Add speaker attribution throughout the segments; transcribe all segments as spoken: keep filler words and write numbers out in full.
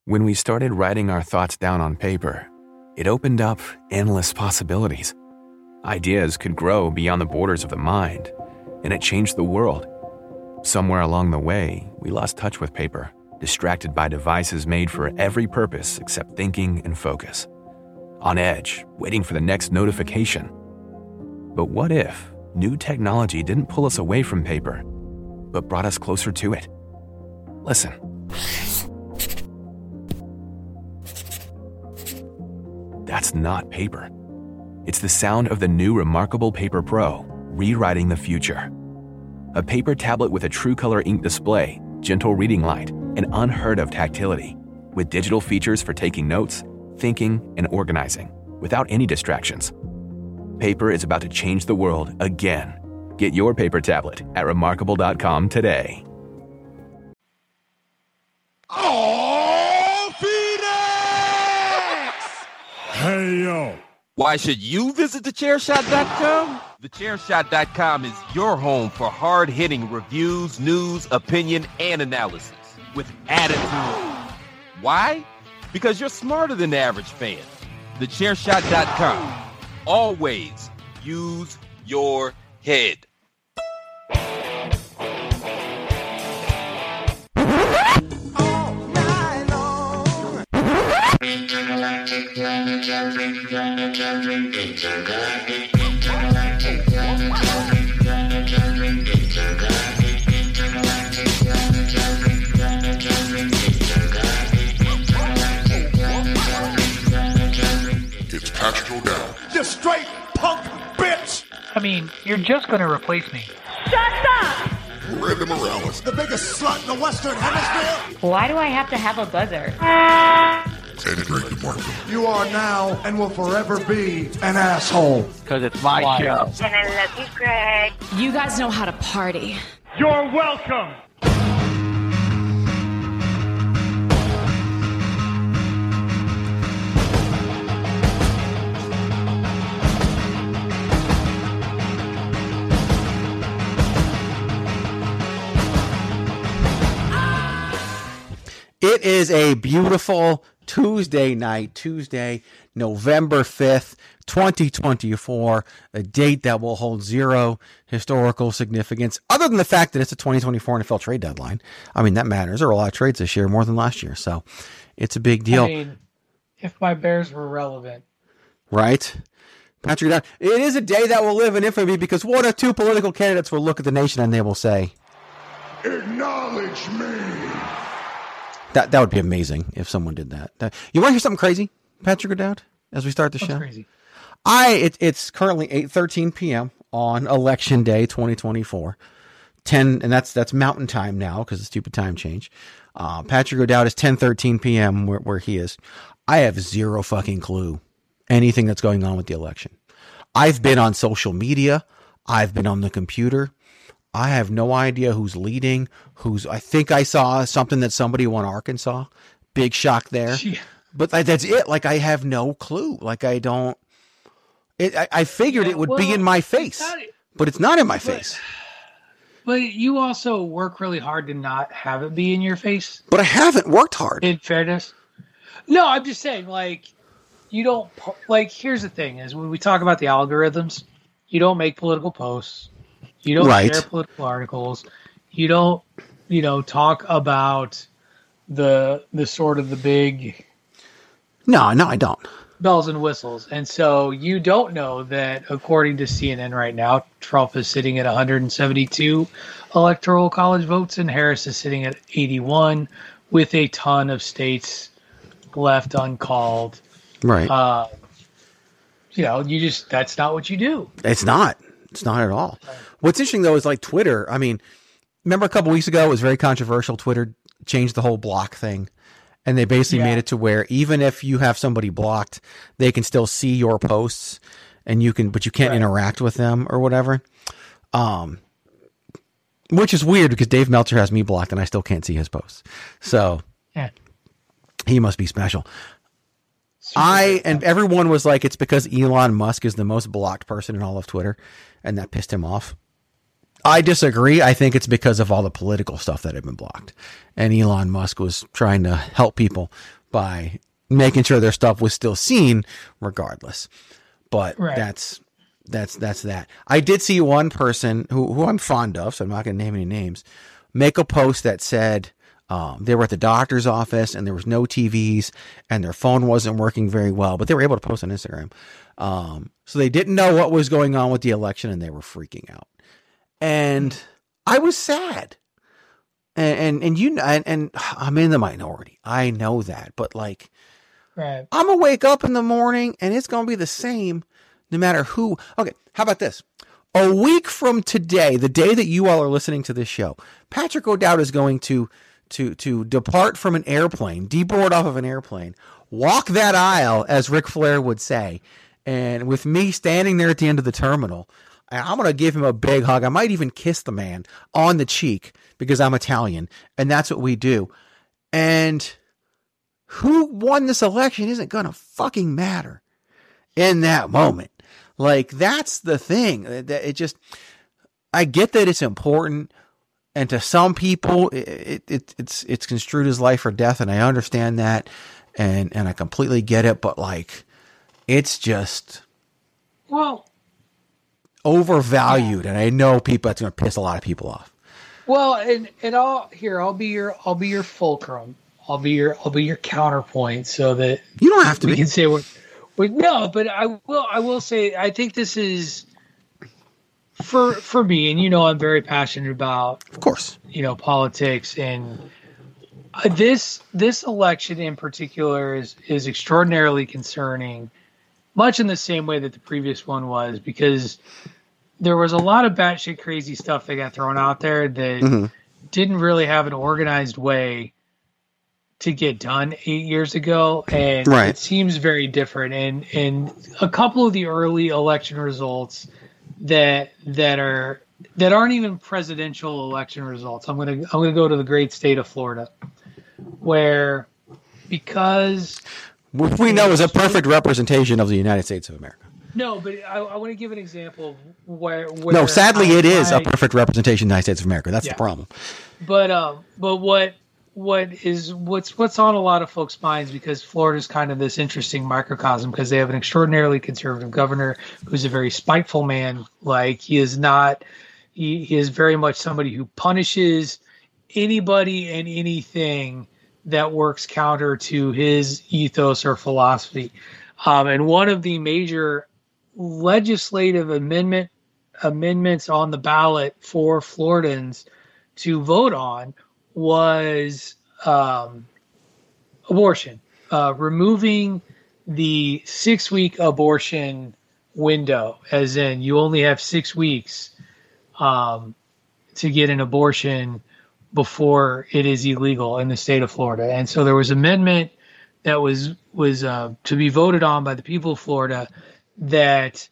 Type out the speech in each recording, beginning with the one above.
Speaker 1: When we started writing our thoughts down on paper, it opened up endless possibilities. Ideas could grow beyond the borders of the mind, and it changed the world. Somewhere along the way, we lost touch with paper, distracted by devices made for every purpose except thinking and focus. On edge, waiting for the next notification. But what if new technology didn't pull us away from paper, but brought us closer to it? Listen. That's not paper. It's the sound of the new Remarkable Paper Pro, rewriting the future. A paper tablet with a true-color ink display, gentle reading light, and unheard-of tactility, with digital features for taking notes, thinking, and organizing, without any distractions. Paper is about to change the world again. Get your paper tablet at remarkable dot com today.
Speaker 2: Oh, Phoenix!
Speaker 3: Hey, yo.
Speaker 2: Why should you visit the chair shot dot com? the chair shot dot com is your home for hard-hitting reviews, news, opinion, and analysis with attitude. Why? Because you're smarter than the average fan. the chair shot dot com. Always use your head.
Speaker 4: It's Patrick O'Dowd.
Speaker 3: You straight punk bitch!
Speaker 5: I mean, you're just going to replace me.
Speaker 6: Shut up!
Speaker 4: Randy Morales.
Speaker 3: The biggest slut in the Western Hemisphere!
Speaker 6: Why do I have to have a buzzer?
Speaker 4: And Greg DeMarco.
Speaker 3: You are now and will forever be an asshole.
Speaker 5: Because it's my show.
Speaker 6: And I love you, Greg.
Speaker 7: You guys know how to party.
Speaker 3: You're welcome!
Speaker 8: It is a beautiful Tuesday night, Tuesday, November fifth, twenty twenty-four, a date that will hold zero historical significance, other than the fact that it's a twenty twenty-four N F L trade deadline. I mean, that matters. There are a lot of trades this year, more than last year, so it's a big deal.
Speaker 5: I mean, if my Bears were relevant.
Speaker 8: Right? Patrick, it is a day that will live in infamy because one or two political candidates will look at the nation and they will say,
Speaker 3: Acknowledge me!
Speaker 8: That that would be amazing if someone did that. that you want to hear something crazy, Patrick O'Dowd, as we start the
Speaker 5: What's
Speaker 8: show?
Speaker 5: Crazy?
Speaker 8: I it, it's currently eight thirteen p.m. on Election Day twenty twenty-four. ten and that's that's Mountain Time now because of stupid time change. Uh, Patrick O'Dowd is ten thirteen p.m. where where he is. I have zero fucking clue anything that's going on with the election. I've been on social media. I've been on the computer. I have no idea who's leading, who's, I think I saw something that somebody won Arkansas. Big shock there.
Speaker 5: Gee.
Speaker 8: But that's it. Like, I have no clue. Like, I don't, it, I, I figured
Speaker 5: Yeah,
Speaker 8: it would
Speaker 5: well,
Speaker 8: be in my face,
Speaker 5: not,
Speaker 8: but it's not in my
Speaker 5: but,
Speaker 8: face.
Speaker 5: But you also work really hard to not have it be in your face.
Speaker 8: But I haven't worked hard.
Speaker 5: In fairness. No, I'm just saying, like, you don't, like, here's the thing is when we talk about the algorithms, you don't make political posts. You don't
Speaker 8: Right.
Speaker 5: share political articles. You don't, you know, talk about the the sort of the big
Speaker 8: No, no, I don't.
Speaker 5: bells and whistles. And so you don't know that according to C N N right now, Trump is sitting at one hundred seventy-two electoral college votes and Harris is sitting at eighty-one with a ton of states left uncalled.
Speaker 8: Right.
Speaker 5: Uh, you know, you just, that's not what you do.
Speaker 8: It's not. It's not at all. What's interesting, though, is like Twitter. I mean, remember a couple weeks ago, it was very controversial. Twitter changed the whole block thing. And they basically
Speaker 5: Yeah.
Speaker 8: made it to where even if you have somebody blocked, they can still see your posts and you can, but you can't
Speaker 5: Right.
Speaker 8: interact with them or whatever. Um, which is weird because Dave Meltzer has me blocked and I still can't see his posts. So
Speaker 5: Yeah.
Speaker 8: he must be special. I and everyone was like, it's because Elon Musk is the most blocked person in all of Twitter, and that pissed him off. I disagree. I think it's because of all the political stuff that had been blocked, and Elon Musk was trying to help people by making sure their stuff was still seen regardless. But
Speaker 5: Right.
Speaker 8: that's that's that's that. I did see one person who who I'm fond of, so I'm not going to name any names, make a post that said um, they were at the doctor's office and there was no T Vs and their phone wasn't working very well, but they were able to post on Instagram. Um, so they didn't know what was going on with the election and they were freaking out. And I was sad. And and, and you and, and I'm in the minority. I know that, but like,
Speaker 5: Right.
Speaker 8: I'm gonna wake up in the morning and it's gonna be the same no matter who. Okay, how about this? A week from today, the day that you all are listening to this show, Patrick O'Dowd is going to to to depart from an airplane, deboard off of an airplane, walk that aisle, as Ric Flair would say, and with me standing there at the end of the terminal, I'm gonna give him a big hug. I might even kiss the man on the cheek because I'm Italian, and that's what we do. And who won this election isn't going to fucking matter in that moment. Like, that's the thing. It just, I get that it's important. And to some people, it, it, it's, it's construed as life or death. And I understand that. And, and I completely get it. But like, it's just
Speaker 5: Well,
Speaker 8: overvalued. And I know people, that's going to piss a lot of people off.
Speaker 5: well, and and I'll here. I'll be your. I'll be your fulcrum. I'll be your. I'll be your counterpoint, so that
Speaker 8: You don't have to
Speaker 5: we
Speaker 8: be.
Speaker 5: can say we're, we no. But I will. I will say. I think this is for for me, and you know, I'm very passionate about
Speaker 8: Of course.
Speaker 5: you know politics, and uh, this this election in particular is is extraordinarily concerning, much in the same way that the previous one was, because there was a lot of batshit crazy stuff that got thrown out there that
Speaker 8: Mhm.
Speaker 5: didn't really have an organized way to get done eight years ago, and
Speaker 8: Right.
Speaker 5: it seems very different. And and a couple of the early election results that that are that aren't even presidential election results. I'm gonna I'm gonna go to the great state of Florida, where because
Speaker 8: Which we know is a perfect representation of the United States of America.
Speaker 5: no, but I, I want to give an example of where, where
Speaker 8: No, sadly,
Speaker 5: I-
Speaker 8: it is a
Speaker 5: I-
Speaker 8: perfect representation of the United States of America. That's
Speaker 5: Yeah.
Speaker 8: the problem.
Speaker 5: But um, but what what is what's what's on a lot of folks' minds, because Florida's kind of this interesting microcosm, because they have an extraordinarily conservative governor who's a very spiteful man. Like, he is not, he, he is very much somebody who punishes anybody and anything that works counter to his ethos or philosophy. Um, and one of the major legislative amendment amendments on the ballot for Floridans to vote on was um, abortion, uh, removing the six-week abortion window, as in you only have six weeks um, to get an abortion before it is illegal in the state of Florida. And so there was an amendment that was was uh, to be voted on by the people of Florida that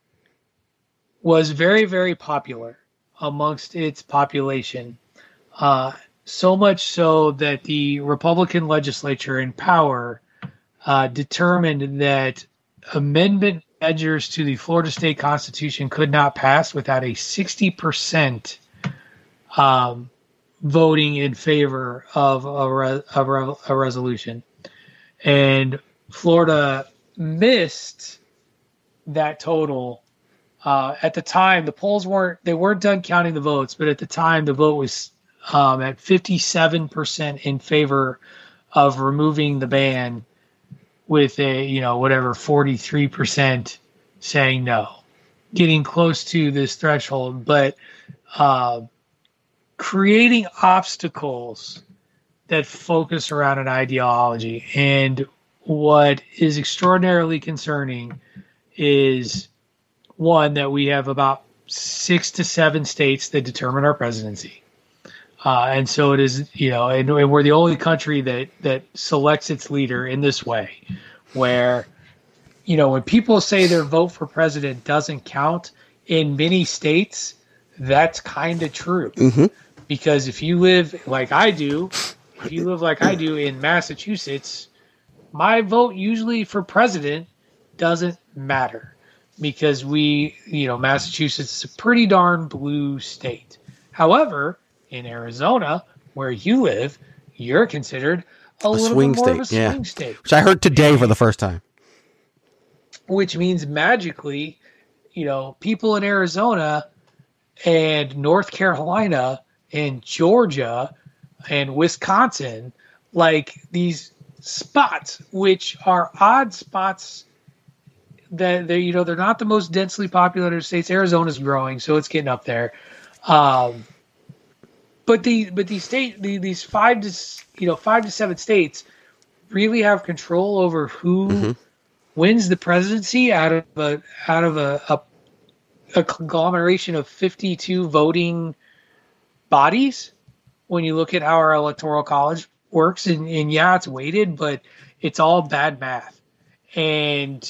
Speaker 5: was very, very popular amongst its population. Uh, so much so that the Republican legislature in power uh, determined that amendment measures to the Florida state constitution could not pass without a sixty percent um, voting in favor of a, re- a, re- a resolution. And Florida missed that total. Uh, at the time, the polls weren't, they weren't done counting the votes, but at the time the vote was um, at fifty-seven percent in favor of removing the ban, with a, you know, whatever, forty-three percent saying no, getting close to this threshold, but uh, creating obstacles that focus around an ideology. And what is extraordinarily concerning is, one, that we have about six to seven states that determine our presidency. Uh, and so it is, you know, and, and we're the only country that, that selects its leader in this way, where, you know, when people say their vote for president doesn't count in many states, that's kind of true.
Speaker 8: Mm-hmm.
Speaker 5: Because if you live like I do, if you live like I do in Massachusetts, my vote usually for president doesn't matter, because we, you know, Massachusetts is a pretty darn blue state. However, in Arizona, where you live, you're considered a, little
Speaker 8: swing
Speaker 5: bit more
Speaker 8: state,
Speaker 5: of a
Speaker 8: yeah.
Speaker 5: swing state.
Speaker 8: Which I heard today for the first time.
Speaker 5: Which means magically, you know, people in Arizona and North Carolina and Georgia and Wisconsin, like these spots, which are odd spots that they, you know, they're not the most densely populated states. Arizona's growing, so it's getting up there. Um, but the but these state the, these five to you know five to seven states really have control over who mm-hmm. wins the presidency out of a out of a, a a conglomeration of fifty-two voting bodies. When you look at how our electoral college works, and, and yeah, it's weighted, but it's all bad math. And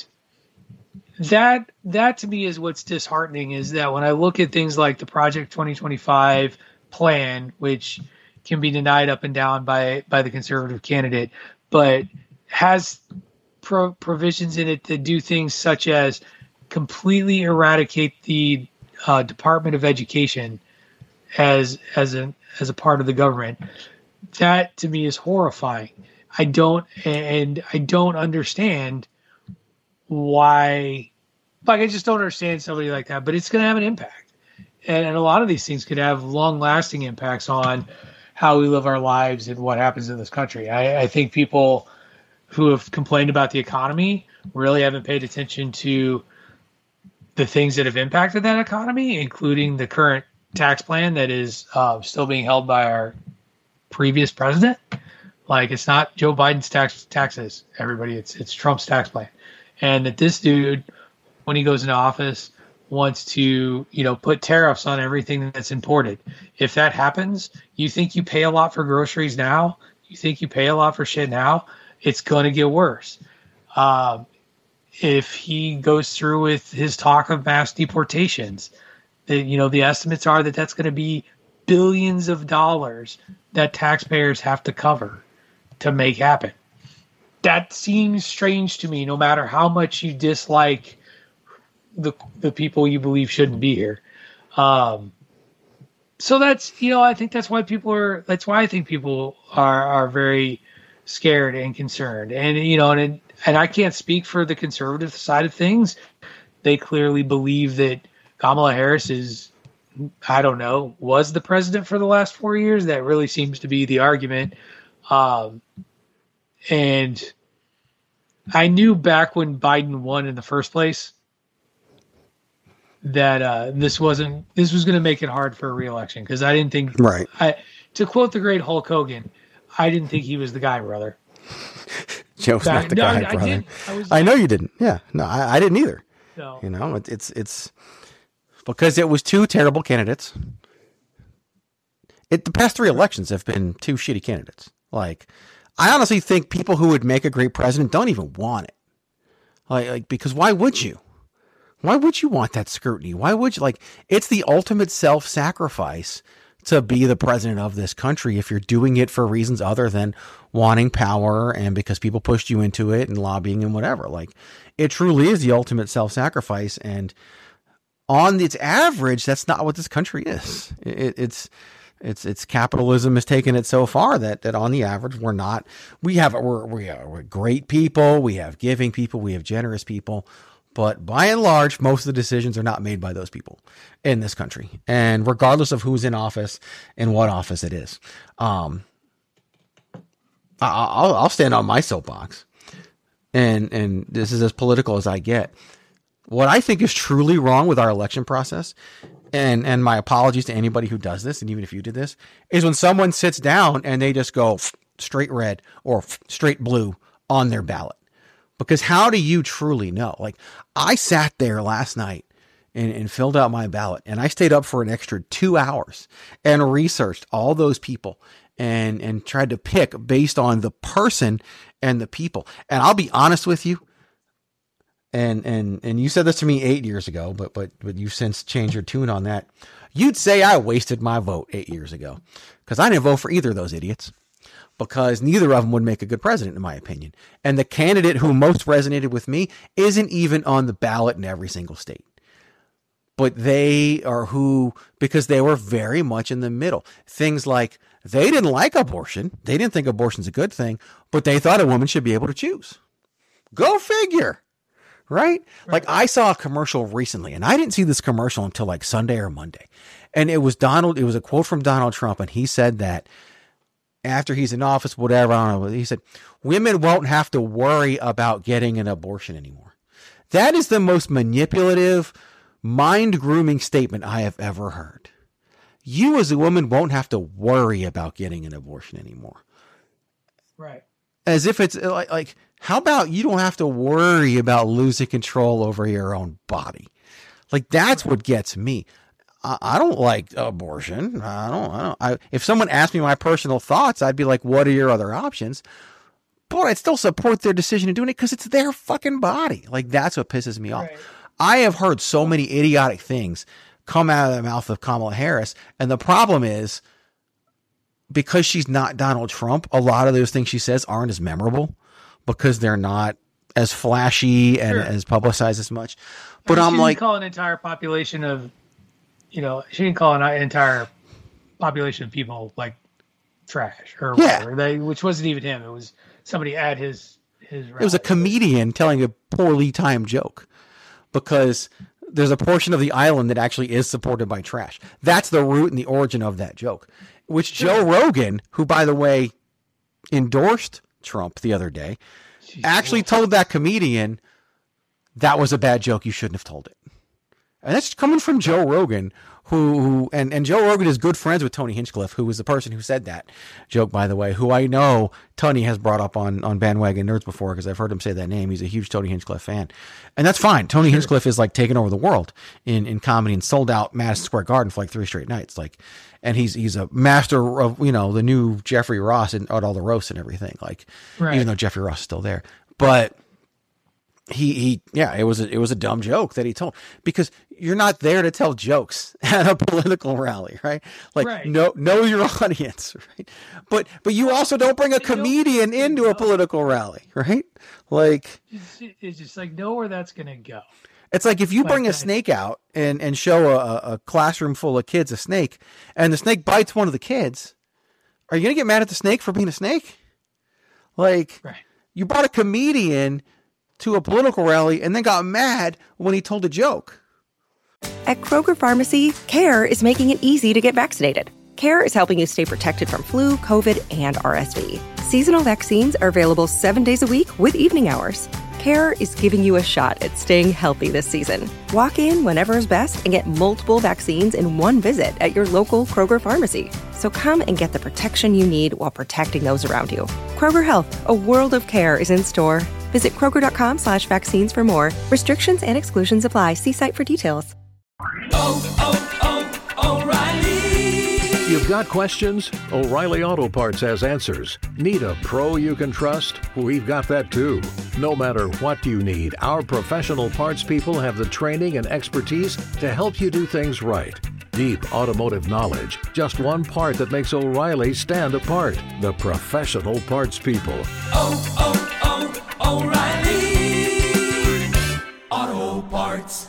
Speaker 5: that that to me is what's disheartening, is that when I look at things like the Project twenty twenty-five plan, which can be denied up and down by by the conservative candidate, but has pro- provisions in it that do things such as completely eradicate the uh, Department of Education as as a as a part of the government. That to me is horrifying. I don't and I don't understand why. Like I just don't understand somebody like that. But it's going to have an impact, and, and a lot of these things could have long lasting impacts on how we live our lives and what happens in this country. I, I think people who have complained about the economy really haven't paid attention to the things that have impacted that economy, including the current tax plan that is uh, still being held by our previous president. Like, it's not Joe Biden's tax taxes, everybody. It's it's Trump's tax plan, and that this dude, when he goes into office, wants to you know put tariffs on everything that's imported. If that happens, you think you pay a lot for groceries now? You think you pay a lot for shit now? It's going to get worse. Um, if he goes through with his talk of mass deportations, the, you know, the estimates are that that's going to be billions of dollars that taxpayers have to cover to make happen. That seems strange to me, no matter how much you dislike the the people you believe shouldn't be here. Um, so that's, you know, I think that's why people are, that's why I think people are, are very scared and concerned. And, you know, and, and I can't speak for the conservative side of things. They clearly believe that Kamala Harris is, I don't know, was the president for the last four years. That really seems to be the argument. Um, and I knew back when Biden won in the first place that uh, this wasn't, this was going to make it hard for a re-election, because I didn't think,
Speaker 8: right.
Speaker 5: I, to quote the great Hulk Hogan, I didn't think he was the guy, brother.
Speaker 8: Joe's
Speaker 5: Back,
Speaker 8: not the
Speaker 5: no,
Speaker 8: guy,
Speaker 5: I,
Speaker 8: brother.
Speaker 5: I, I, was,
Speaker 8: I know you didn't. Yeah, no, I, I didn't either.
Speaker 5: No.
Speaker 8: You know, it, it's it's because it was two terrible candidates. It the past three elections have been two shitty candidates. Like, I honestly think people who would make a great president don't even want it. Like, like because why would you? Why would you want that scrutiny? Why would you? Like, it's the ultimate self-sacrifice to be the president of this country if you're doing it for reasons other than wanting power and because people pushed you into it and lobbying and whatever. Like, it truly is the ultimate self-sacrifice. And on its average, that's not what this country is. It, it's, it's, it's capitalism has taken it so far that, that on the average, we're not, we have, we're, we are, we're great people. We have giving people. We have generous people. But by and large, most of the decisions are not made by those people in this country. And regardless of who's in office and what office it is, um, I'll, I'll stand on my soapbox. And, and this is as political as I get. What I think is truly wrong with our election process, and, and my apologies to anybody who does this, and even if you did this, is when someone sits down and they just go straight red or straight blue on their ballot. Because how do you truly know? Like, I sat there last night and, and filled out my ballot, and I stayed up for an extra two hours and researched all those people and, and tried to pick based on the person and the people. And I'll be honest with you. And, and, and you said this to me eight years ago, but, but, but you've since changed your tune on that. You'd say I wasted my vote eight years ago because I didn't vote for either of those idiots. Because neither of them would make a good president, in my opinion. And the candidate who most resonated with me isn't even on the ballot in every single state. But they are who, because they were very much in the middle. Things like They didn't like abortion. They didn't think abortion's a good thing, but they thought a woman should be able to choose. Go figure. Right? right? Like I saw a commercial recently, and I didn't see this commercial until like Sunday or Monday. And it was Donald, it was a quote from Donald Trump, and he said that after he's in office, whatever, I don't know, he said, women won't have to worry about getting an abortion anymore. That is the most manipulative, mind-grooming statement I have ever heard. You as a woman won't have to worry about getting an abortion anymore.
Speaker 5: Right.
Speaker 8: As if it's like, like, how about you don't have to worry about losing control over your own body? Like, that's what gets me. I, I don't like abortion. I don't, I don't, I, if someone asked me my personal thoughts, I'd be like, what are your other options? But I'd still support their decision in doing it because it's their fucking body. Like, that's what pisses me off.
Speaker 5: Right.
Speaker 8: I have heard so many idiotic things come out of the mouth of Kamala Harris. And the problem is, because she's not Donald Trump, a lot of those things she says aren't as memorable because they're not as flashy and
Speaker 5: sure.
Speaker 8: as publicized as much. But
Speaker 5: I mean,
Speaker 8: I'm
Speaker 5: she
Speaker 8: like,
Speaker 5: didn't call an entire population of, you know, she didn't call an entire population of people like trash or
Speaker 8: yeah.
Speaker 5: whatever. They, which wasn't even him. It was somebody at his his.
Speaker 8: It was a comedian telling a poorly timed joke because there's a portion of the island that actually is supported by trash. That's the root and the origin of that joke, which Joe Rogan, who, by the way, endorsed Trump the other day, Jeez, actually Lord. told that comedian that was a bad joke. You shouldn't have told it. And that's coming from Joe Rogan, who, who and, and Joe Rogan is good friends with Tony Hinchcliffe, who was the person who said that joke, by the way, who I know Tony has brought up on, on Bandwagon Nerds before because I've heard him say that name. He's a huge Tony Hinchcliffe fan. And that's fine. Tony sure. Hinchcliffe is like taking over the world in, in comedy and sold out Madison Square Garden for like three straight nights. Like, and he's he's a master of, you know, the new Jeffrey Ross and at all the roasts and everything. Like, right. even though Jeffrey Ross is still there. But He, he, yeah, it was, a, it was a dumb joke that he told because you're not there to tell jokes at a political rally, right? Like, right. know, know your audience, right? But, but you also don't bring a comedian into a political rally, right? Like,
Speaker 5: it's, it's just like, know where that's going to go.
Speaker 8: It's like if you like bring that. a snake out and, and show a, a classroom full of kids a snake and the snake bites one of the kids, are you going to get mad at the snake for being a snake? Like, right. you brought a comedian to a political rally and then got mad when he told a joke.
Speaker 9: At Kroger Pharmacy, CARE is making it easy to get vaccinated. CARE is helping you stay protected from flu, COVID, and R S V. Seasonal vaccines are available seven days a week with evening hours. CARE is giving you a shot at staying healthy this season. Walk in whenever is best and get multiple vaccines in one visit at your local Kroger Pharmacy. So come and get the protection you need while protecting those around you. Kroger Health, a world of care is in store. Visit Kroger.com slash vaccines for more. Restrictions and exclusions apply. See site for details.
Speaker 10: Oh, oh, oh, O'Reilly! You've got questions? O'Reilly Auto Parts has answers. Need a pro you can trust? We've got that too. No matter what you need, our professional parts people have the training and expertise to help you do things right. Deep automotive knowledge. Just one part that makes O'Reilly stand apart. The professional parts people. Oh, oh, oh, O'Reilly Auto Parts.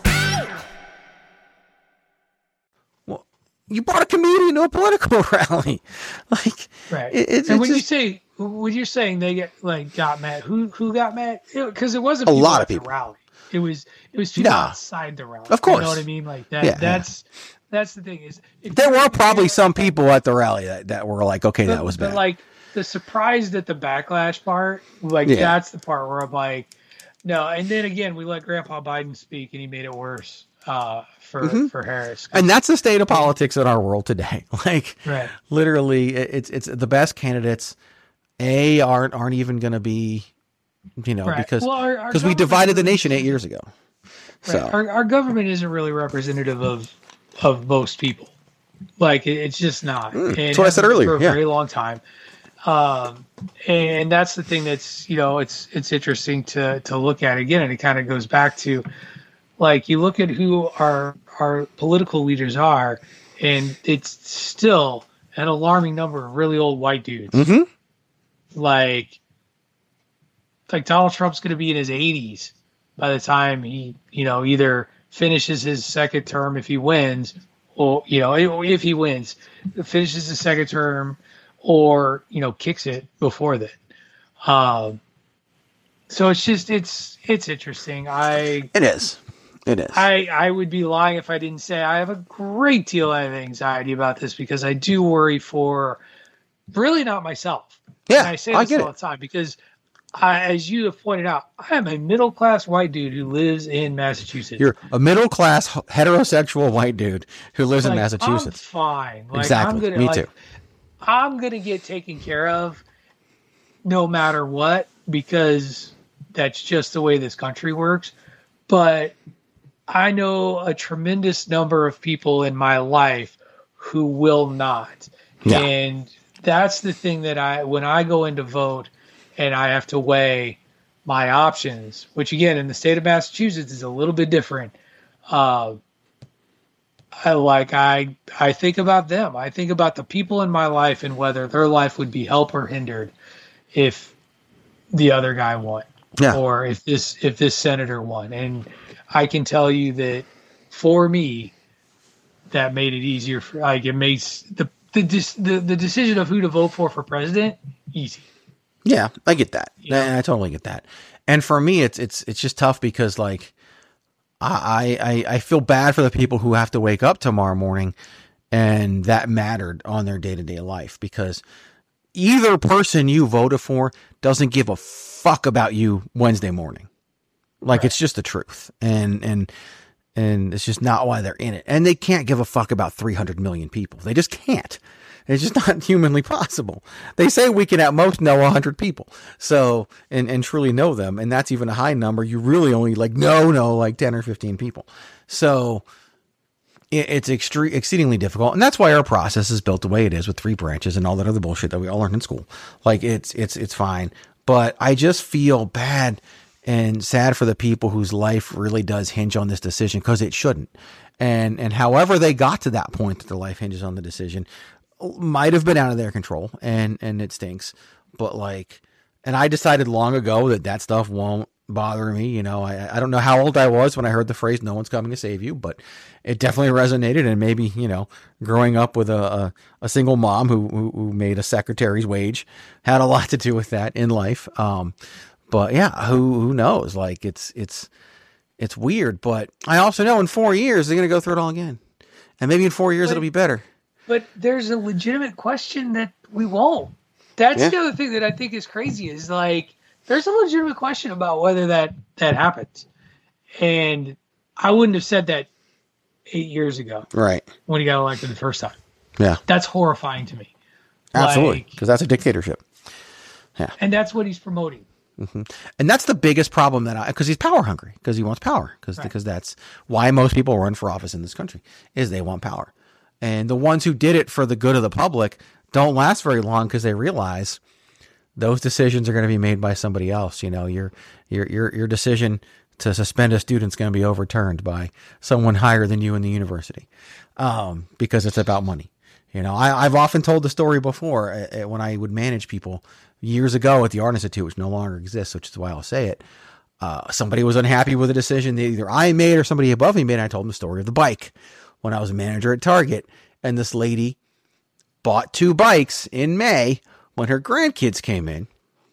Speaker 8: Well, you brought a comedian to a political rally. Like,
Speaker 5: right.
Speaker 8: It, it's,
Speaker 5: and
Speaker 8: it's
Speaker 5: when
Speaker 8: just,
Speaker 5: you say, when you're saying they get like got mad, who who got mad? Because it, it wasn't
Speaker 8: a
Speaker 5: people
Speaker 8: lot
Speaker 5: at
Speaker 8: of people.
Speaker 5: The rally. It was it was people
Speaker 8: nah.
Speaker 5: outside the rally.
Speaker 8: Of course.
Speaker 5: You know what I mean? Like that.
Speaker 8: Yeah,
Speaker 5: that's. Yeah. That's the thing is
Speaker 8: there were probably some people at the rally that, that were like, okay,
Speaker 5: but,
Speaker 8: that was bad.
Speaker 5: But like the surprised at the backlash part, like
Speaker 8: yeah.
Speaker 5: that's the part where I'm like, no. And then again, we let Grandpa Biden speak, and he made it worse uh, for mm-hmm. for Harris.
Speaker 8: And that's the state of politics in our world today. Like,
Speaker 5: right.
Speaker 8: literally, it's it's the best candidates. A aren't aren't even going to be, you know, right. because because well, we divided the nation eight years ago.
Speaker 5: Right.
Speaker 8: So
Speaker 5: our our government isn't really representative of of most people. Like it, it's just not.
Speaker 8: Mm,
Speaker 5: and
Speaker 8: that's what I said earlier.
Speaker 5: For a
Speaker 8: yeah.
Speaker 5: very long time. Um, and that's the thing that's, you know, it's it's interesting to to look at again, and it kind of goes back to like you look at who our our political leaders are, and it's still an alarming number of really old white dudes.
Speaker 8: Mm-hmm.
Speaker 5: Like like Donald Trump's going to be in his eighties by the time he, you know, either finishes his second term if he wins, or, you know, if he wins, finishes his second term, or, you know, kicks it before that. Um, so it's just, it's, it's interesting. I,
Speaker 8: it is, it is.
Speaker 5: I, I would be lying if I didn't say I have a great deal of anxiety about this, because I do worry for really not myself.
Speaker 8: Yeah.
Speaker 5: And I say
Speaker 8: I
Speaker 5: this
Speaker 8: get
Speaker 5: all
Speaker 8: it.
Speaker 5: the time because I, as you have pointed out, I am a middle-class white dude who lives in Massachusetts.
Speaker 8: You're a middle-class heterosexual white dude who lives
Speaker 5: like,
Speaker 8: in Massachusetts.
Speaker 5: I'm fine. Like,
Speaker 8: exactly.
Speaker 5: I'm gonna,
Speaker 8: Me
Speaker 5: like,
Speaker 8: too.
Speaker 5: I'm going to get taken care of no matter what, because that's just the way this country works. But I know a tremendous number of people in my life who will not.
Speaker 8: Yeah.
Speaker 5: And that's the thing that I, when I go in to vote and I have to weigh my options, which again, in the state of Massachusetts is a little bit different. Uh, I like, I, I think about them. I think about the people in my life and whether their life would be helped or hindered if the other guy won,
Speaker 8: yeah.
Speaker 5: or if this, if this senator won. And I can tell you that for me, that made it easier for, like, it makes the, the, the, the decision of who to vote for for president easy.
Speaker 8: Yeah, I get that.
Speaker 5: Yeah.
Speaker 8: I, I totally get that. And for me, it's, it's, it's just tough because, like, I, I, I feel bad for the people who have to wake up tomorrow morning and that mattered on their day-to-day life, because either person you voted for doesn't give a fuck about you Wednesday morning. Like, right. It's just the truth. And, and, and it's just not why they're in it. And they can't give a fuck about three hundred million people. They just can't. It's just not humanly possible. They say we can at most know one hundred people. So, and, and truly know them. And that's even a high number. You really only like, no, no, like ten or fifteen people. So it, it's extreme, exceedingly difficult. And that's why our process is built the way it is, with three branches and all that other bullshit that we all learned in school. Like, it's, it's, it's fine. But I just feel bad and sad for the people whose life really does hinge on this decision, because it shouldn't. And, and however they got to that point that their life hinges on the decision might have been out of their control, and, and it stinks. But like, and I decided long ago that that stuff won't bother me. You know, I, I don't know how old I was when I heard the phrase, no one's coming to save you, but it definitely resonated. And maybe, you know, growing up with a, a, a single mom who, who, who made a secretary's wage had a lot to do with that in life. Um, but yeah, who, who knows? Like, it's, it's, it's weird, but I also know in four years, they're going to go through it all again. And maybe in four years, but, it'll be better.
Speaker 5: But there's a legitimate question that we won't. That's yeah. the other thing that I think is crazy, is like, there's a legitimate question about whether that, that happens. And I wouldn't have said that eight years ago.
Speaker 8: Right.
Speaker 5: When he got elected the first time.
Speaker 8: Yeah.
Speaker 5: That's horrifying to me.
Speaker 8: Absolutely. Because like, that's a dictatorship. Yeah.
Speaker 5: And that's what he's promoting.
Speaker 8: Mm-hmm. And that's the biggest problem that I, because he's power hungry, because he wants power, because, right. because that's why most people run for office in this country, is they want power. And the ones who did it for the good of the public don't last very long, because they realize those decisions are going to be made by somebody else. You know, your, your, your, your decision to suspend a student is going to be overturned by someone higher than you in the university, um, because it's about money. You know, I, I've often told the story before uh, when I would manage people years ago at the Art Institute, which no longer exists, which is why I'll say it. Uh, somebody was unhappy with a decision that either I made or somebody above me made. And I told them the story of the bike when I was a manager at Target, and this lady bought two bikes in May when her grandkids came in,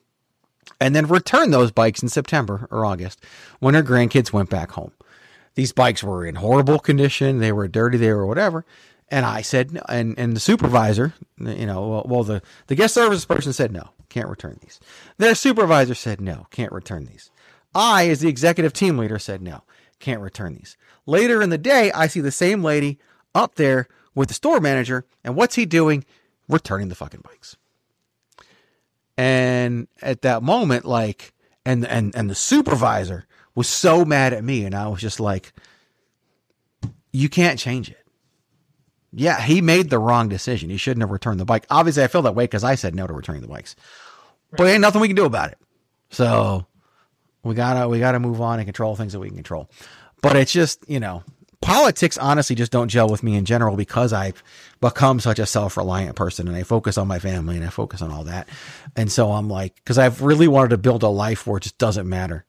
Speaker 8: and then returned those bikes in September or August when her grandkids went back home. These bikes were in horrible condition. They were dirty. They were whatever. And I said, and, and the supervisor, you know, well, well, the, the guest services person said, no, can't return these. Their supervisor said, no, can't return these. I, as the executive team leader, said, no, can't return these. Later in the day, I see the same lady up there with the store manager. And what's he doing? Returning the fucking bikes. And at that moment, like, and, and, and the supervisor was so mad at me. And I was just like, you can't change it. Yeah, he made the wrong decision. He shouldn't have returned the bike. Obviously, I feel that way because I said no to returning the bikes. Right. But ain't nothing we can do about it. So we gotta we gotta move on and control things that we can control. But it's just, you know, politics honestly just don't gel with me in general, because I've become such a self-reliant person, and I focus on my family and I focus on all that. And so I'm like, because I've really wanted to build a life where it just doesn't matter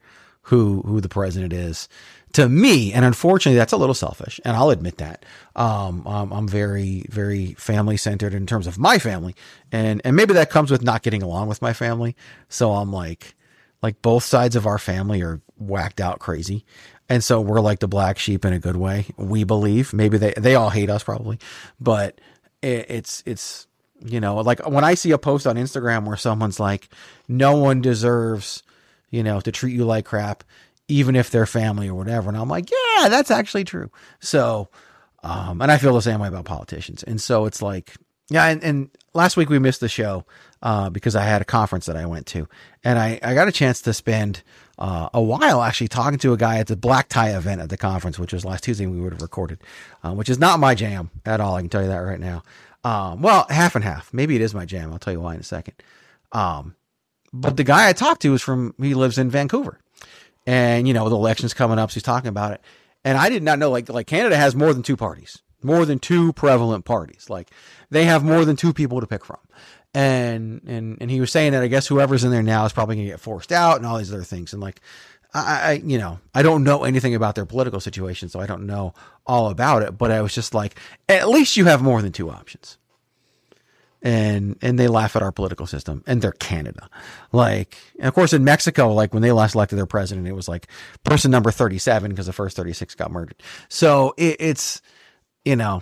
Speaker 8: who who the president is. To me, and unfortunately, that's a little selfish, and I'll admit that. Um, um, I'm very, very family centered in terms of my family, and and maybe that comes with not getting along with my family. So I'm like, like both sides of our family are whacked out crazy, and so we're like the black sheep in a good way. We believe maybe they they all hate us probably, but it, it's it's you know, like when I see a post on Instagram where someone's like, no one deserves, you know, to treat you like crap, even if they're family or whatever. And I'm like, yeah, that's actually true. So, um, and I feel the same way about politicians. And so it's like, yeah. And, and last week we missed the show, uh, because I had a conference that I went to, and I, I got a chance to spend, uh, a while actually talking to a guy at the black tie event at the conference, which was last Tuesday. We would have recorded, uh, which is not my jam at all. I can tell you that right now. Um, well, half and half, maybe it is my jam. I'll tell you why in a second. Um, but the guy I talked to is from, he lives in Vancouver. And, you know, the election's coming up, so he's talking about it. And I did not know, like, like Canada has more than two parties, more than two prevalent parties. Like, they have more than two people to pick from. And, and, and he was saying that I guess whoever's in there now is probably going to get forced out and all these other things. And like, I, I, you know, I don't know anything about their political situation, so I don't know all about it, but I was just like, at least you have more than two options. And, and they laugh at our political system, and they're Canada. Like, and of course in Mexico, like when they last elected their president, it was like person number thirty-seven because the first thirty-six got murdered. So it, it's, you know,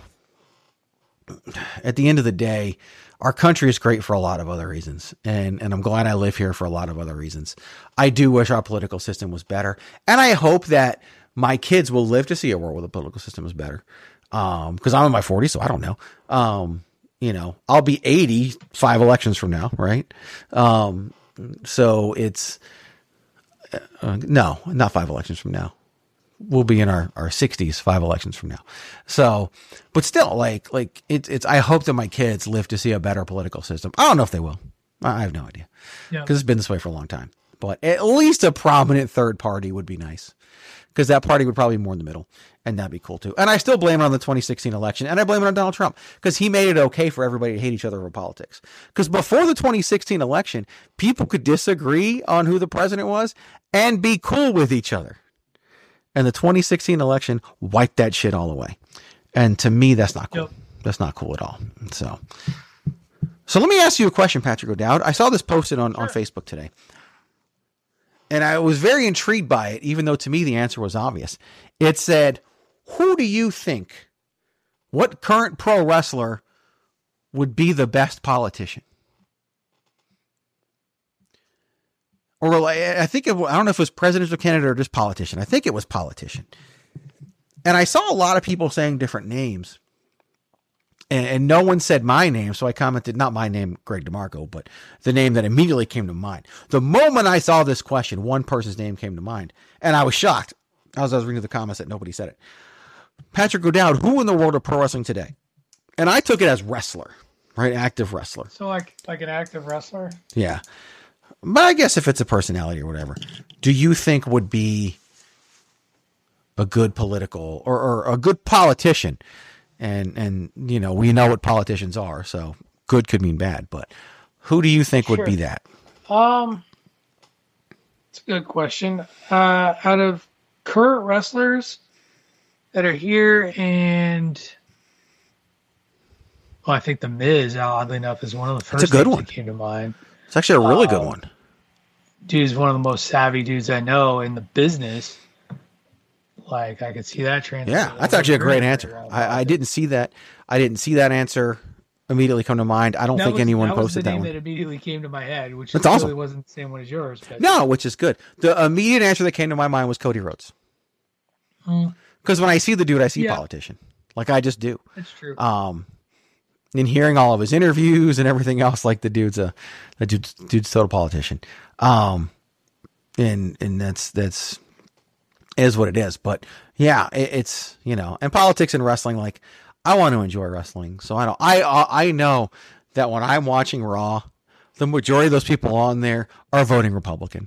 Speaker 8: at the end of the day, our country is great for a lot of other reasons. And, and I'm glad I live here for a lot of other reasons. I do wish our political system was better. And I hope that my kids will live to see a world where the political system is better. Um, cause I'm in my forties, so I don't know. Um, You know, I'll be eighty five elections from now, right? Um, so it's uh, no, not five elections from now. We'll be in our, our sixties five elections from now. So, but still, like, like it's it's. I hope that my kids live to see a better political system. I don't know if they will. I have no idea because yeah. It's been this way for a long time. But at least a prominent third party would be nice, because that party would probably be more in the middle. And that'd be cool too. And I still blame it on the twenty sixteen election, and I blame it on Donald Trump because he made it okay for everybody to hate each other over politics. Because before the twenty sixteen election, people could disagree on who the president was and be cool with each other. And the twenty sixteen election wiped that shit all away. And to me, that's not cool. Yep. That's not cool at all. So, so let me ask you a question, Patrick O'Dowd. I saw this posted on, sure. on Facebook today. And I was very intrigued by it, even though to me the answer was obvious. It said, who do you think, what current pro wrestler would be the best politician? Or I think, it, I don't know if it was presidential candidate or just politician. I think it was politician. And I saw a lot of people saying different names. And, and no one said my name, so I commented, not my name, Greg DeMarco, but the name that immediately came to mind. The moment I saw this question, one person's name came to mind. And I was shocked. As I was reading the comments that nobody said it. Patrick O'Dowd, who in the world of pro wrestling today? And I took it as wrestler, right? Active wrestler.
Speaker 5: So like like an active wrestler?
Speaker 8: Yeah. But I guess if it's a personality or whatever, do you think would be a good political or, or a good politician? And, and, you know, we know what politicians are, so good could mean bad, but who do you think sure. would be that?
Speaker 5: Um, it's a good question. Uh, out of current wrestlers that are here, and well, I think the Miz, oddly enough, is one of the first
Speaker 8: That's a good one.
Speaker 5: that came to mind.
Speaker 8: It's actually a really
Speaker 5: um,
Speaker 8: good one.
Speaker 5: Dude's one of the most savvy dudes I know in the business. Like, I could see that translate.
Speaker 8: Yeah, that's actually a great answer. I, I didn't see that. I didn't see that answer immediately come to mind. I don't
Speaker 5: that
Speaker 8: think
Speaker 5: was,
Speaker 8: anyone
Speaker 5: that
Speaker 8: posted
Speaker 5: was the
Speaker 8: that
Speaker 5: name
Speaker 8: one.
Speaker 5: that immediately came to my head, which
Speaker 8: that's
Speaker 5: really
Speaker 8: awesome.
Speaker 5: wasn't the same one as yours. But.
Speaker 8: No, which is good. The immediate answer that came to my mind was Cody Rhodes. Because mm. when I see the dude, I see yeah. politician. Like, I just do.
Speaker 5: That's true.
Speaker 8: Um, and hearing all of his interviews and everything else, like the dude's a, the dude's, dude's total politician. Um, and and that's that's is what it is. But yeah, it, it's you know, and politics and wrestling. Like, I want to enjoy wrestling, so I don't. I I know that when I'm watching Raw, the majority of those people on there are voting Republican.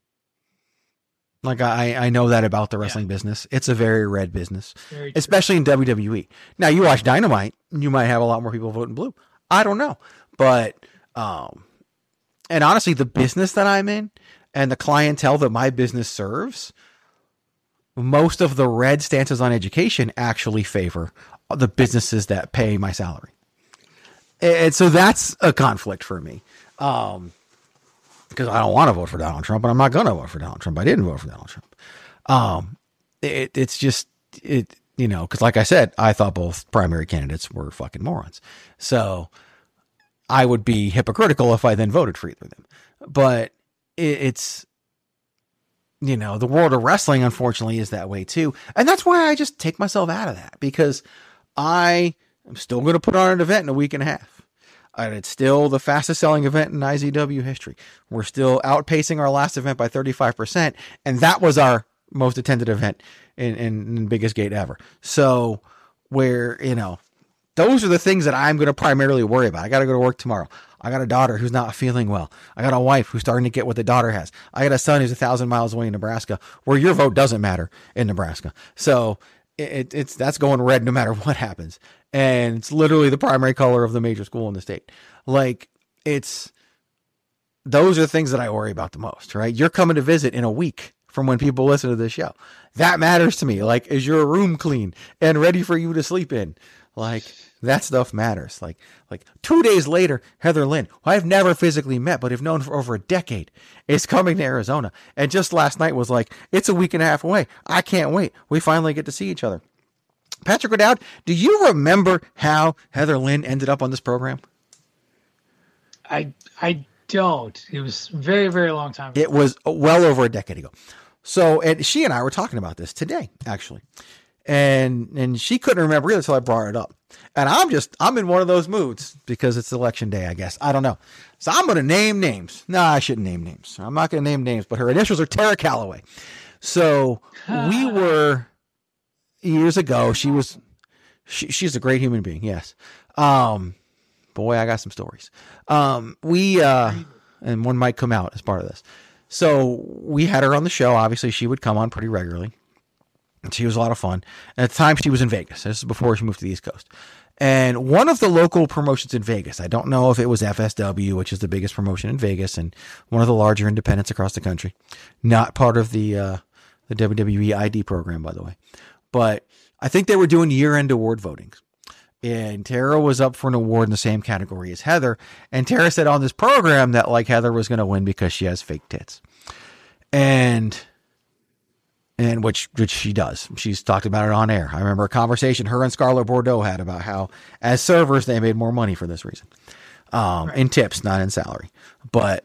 Speaker 8: Like, I, I know that about the wrestling yeah. business. It's a very red business, very especially in W W E. Now, you watch Dynamite, you might have a lot more people voting blue. I don't know. But, um, and honestly, the business that I'm in, and the clientele that my business serves, most of the red stances on education actually favor the businesses that pay my salary. And so that's a conflict for me. Um, because I don't want to vote for Donald Trump, and I'm not going to vote for Donald Trump. I didn't vote for Donald Trump. Um, it, it's just, it, you know, because like I said, I thought both primary candidates were fucking morons. So I would be hypocritical if I then voted for either of them. But it, it's, you know, the world of wrestling, unfortunately, is that way too. And that's why I just take myself out of that, because I am still going to put on an event in a week and a half. And it's still the fastest selling event in I Z W history. We're still outpacing our last event by thirty-five percent. And that was our most attended event in, in, in biggest gate ever. So where, you know, those are the things that I'm going to primarily worry about. I got to go to work tomorrow. I got a daughter who's not feeling well. I got a wife who's starting to get what the daughter has. I got a son who's a thousand miles away in Nebraska, where your vote doesn't matter in Nebraska. So it, it's, that's going red no matter what happens. And it's literally the primary color of the major school in the state. Like, it's, those are the things that I worry about the most, right? You're coming to visit in a week from when people listen to this show. That matters to me. Like, is your room clean and ready for you to sleep in? Like, that stuff matters. Like, like two days later, Heather Lynn, who I've never physically met, but have known for over a decade, is coming to Arizona. And just last night was like, it's a week and a half away. I can't wait. We finally get to see each other. Patrick O'Dowd, do you remember how Heather Lynn ended up on this program?
Speaker 5: I I don't. It was very, very long time ago.
Speaker 8: It was well over a decade ago. So, and she and I were talking about this today, actually. And and she couldn't remember either until I brought it up. And I'm just, I'm in one of those moods because it's election day, I guess. I don't know. So I'm going to name names. No, I shouldn't name names. I'm not going to name names, but her initials are Tara Calloway. So we were... Years ago, she was, she, she's a great human being. Yes. Um, boy, I got some stories. Um, we, uh, and one might come out as part of this. So we had her on the show. Obviously she would come on pretty regularly. And she was a lot of fun. And at the time she was in Vegas. This is before she moved to the East Coast. And one of the local promotions in Vegas, I don't know if it was F S W, which is the biggest promotion in Vegas and one of the larger independents across the country, not part of the, uh, the W W E I D program, by the way. But I think they were doing year-end award votings. And Tara was up for an award in the same category as Heather. And Tara said on this program that, like, Heather was going to win because she has fake tits. And, and which, which she does. She's talked about it on air. I remember a conversation her and Scarlett Bordeaux had about how, as servers, they made more money for this reason. Um, right. In tips, not in salary. But,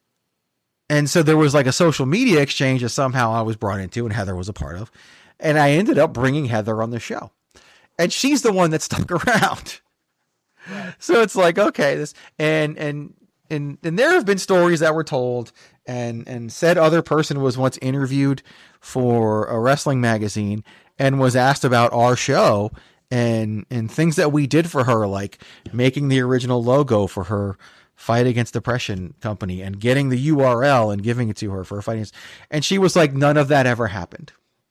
Speaker 8: and so there was like a social media exchange that somehow I was brought into and Heather was a part of. And I ended up bringing Heather on the show. And she's the one that stuck around. Right. So it's like, okay, this, and, and, and, and there have been stories that were told and, and said other person was once interviewed for a wrestling magazine and was asked about our show and, and things that we did for her, like making the original logo for her Fight Against Depression company and getting the U R L and giving it to her for fighting. And she was like, none of that ever happened.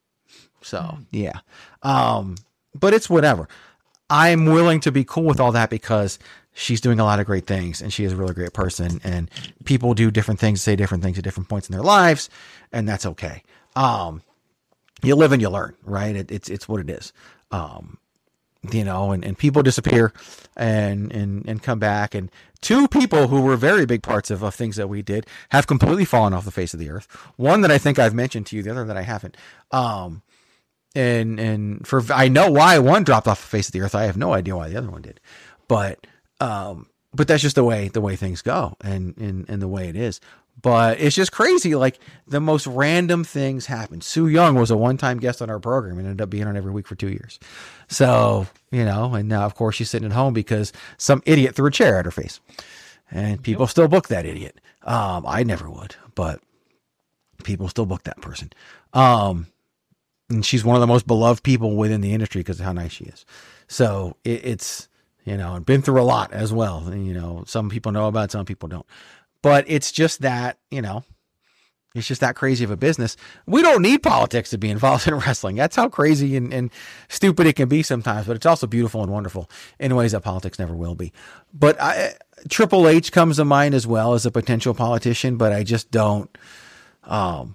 Speaker 8: So, yeah. Um, but it's whatever. I'm willing to be cool with all that because she's doing a lot of great things and she is a really great person and people do different things, say different things at different points in their lives. And that's okay. Um, you live and you learn, right? It, it's, it's what it is. Um, you know, and, and people disappear and, and, and come back. And two people who were very big parts of, of things that we did have completely fallen off the face of the earth. One that I think I've mentioned to you, the other that I haven't. Um, And, and for, I know why one dropped off the face of the earth. I have no idea why the other one did, but, um, but that's just the way, the way things go and, and, and the way it is. But it's just crazy. Like the most random things happen. Sue Young was a one-time guest on our program and ended up being on every week for two years. So, you know, and now of course she's sitting at home because some idiot threw a chair at her face and people yep. still book that idiot. Um, I never would, but people still book that person. Um, And she's one of the most beloved people within the industry because of how nice she is. So it, it's, you know, been through a lot as well. And, you know, some people know about it, some people don't. But it's just that, you know, it's just that crazy of a business. We don't need politics to be involved in wrestling. That's how crazy and, and stupid it can be sometimes. But it's also beautiful and wonderful in ways that politics never will be. But I, Triple H comes to mind as well as a potential politician, but I just don't. Um,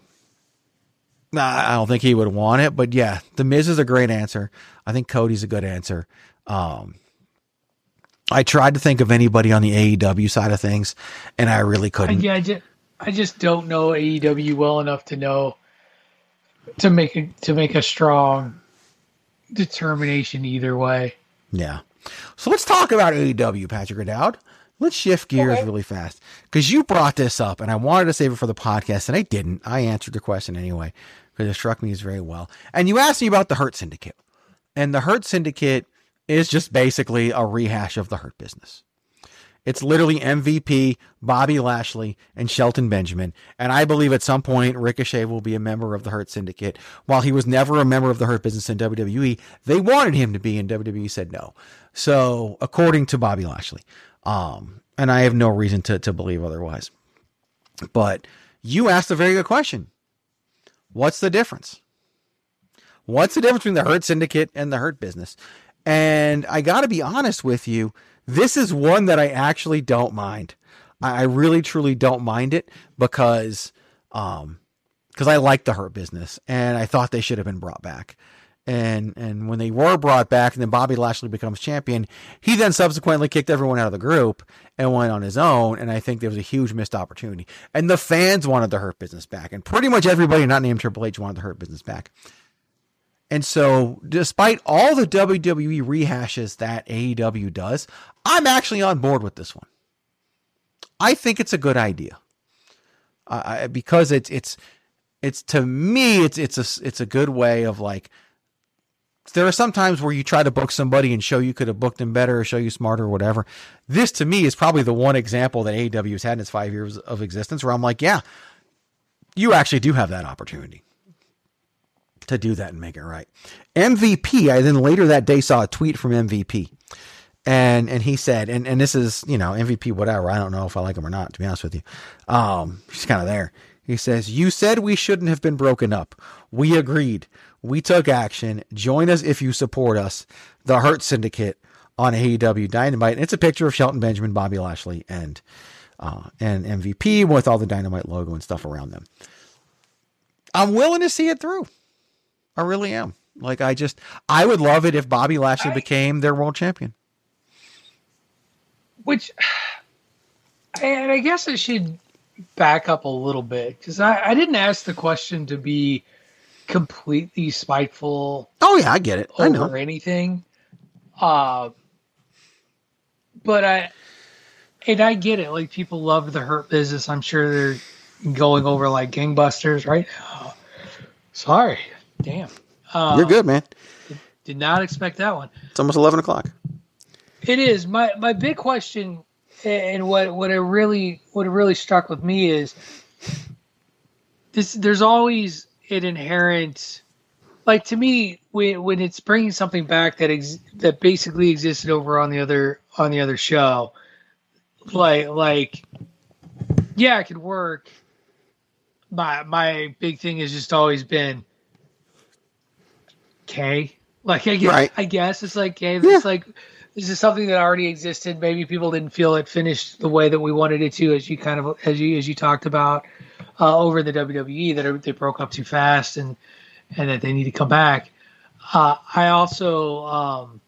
Speaker 8: I don't think he would want it, but yeah, The Miz is a great answer. I think Cody's a good answer. Um, I tried to think of anybody on the A E W side of things, and I really couldn't.
Speaker 5: I, yeah, I just, I just don't know A E W well enough to know to make a, to make a strong determination either way.
Speaker 8: Yeah. So let's talk about A E W, Patrick O'Dowd. Let's shift gears okay. really fast because you brought this up and I wanted to save it for the podcast and I didn't. I answered the question anyway because it struck me as very well. And you asked me about the Hurt Syndicate, and the Hurt Syndicate is just basically a rehash of the Hurt Business. It's literally M V P, Bobby Lashley, and Shelton Benjamin. And I believe at some point Ricochet will be a member of the Hurt Syndicate. While he was never a member of the Hurt Business in W W E, they wanted him to be, and W W E said no. So according to Bobby Lashley, um, and I have no reason to, to believe otherwise. But you asked a very good question. What's the difference? What's the difference between the Hurt Syndicate and the Hurt Business? And I got to be honest with you. This is one that I actually don't mind. I really, truly don't mind it because, um, because I like the Hurt Business and I thought they should have been brought back. And, and when they were brought back and then Bobby Lashley becomes champion, he then subsequently kicked everyone out of the group and went on his own. And I think there was a huge missed opportunity, and the fans wanted the Hurt Business back, and pretty much everybody not named Triple H wanted the Hurt Business back. And so despite all the W W E rehashes that A E W does, I'm actually on board with this one. I think it's a good idea. Uh, because it's, it's, it's, to me, it's, it's a, it's a good way of like, there are some times where you try to book somebody and show you could have booked them better or show you smarter or whatever. This to me is probably the one example that A E W has had in its five years of existence where I'm like, yeah, you actually do have that opportunity to do that and make it right. M V P, I then later that day saw a tweet from M V P. And and he said, and, and this is, you know, M V P, whatever. I don't know if I like him or not, to be honest with you. Um, he's kind of there. He says, you said we shouldn't have been broken up. We agreed. We took action. Join us if you support us. The Hurt Syndicate on A E W Dynamite. And it's a picture of Shelton Benjamin, Bobby Lashley, and uh, and M V P with all the Dynamite logo and stuff around them. I'm willing to see it through. I really am. Like, I just, I would love it if Bobby Lashley I, became their world champion.
Speaker 5: Which, and I guess I should back up a little bit because I, I didn't ask the question to be completely spiteful.
Speaker 8: Oh yeah, I get it. I know.
Speaker 5: Over anything. Uh, but I, and I get it. Like, people love the Hurt Business. I'm sure they're going over like gangbusters right now. Sorry. Damn. Um,
Speaker 8: You're good, man.
Speaker 5: Did not expect that one.
Speaker 8: It's almost eleven o'clock.
Speaker 5: It is. My my big question, and what what it really what it really struck with me is this. There's always an inherent, like, to me, when when it's bringing something back that ex, that basically existed over on the other on the other show, like like yeah, it could work. My my big thing has just always been, okay, like I guess, right. I guess it's like, okay, this yeah. like. This is something that already existed. Maybe people didn't feel it finished the way that we wanted it to, as you kind of as you as you talked about uh, over the W W E, that they broke up too fast and and that they need to come back. Uh, I also um,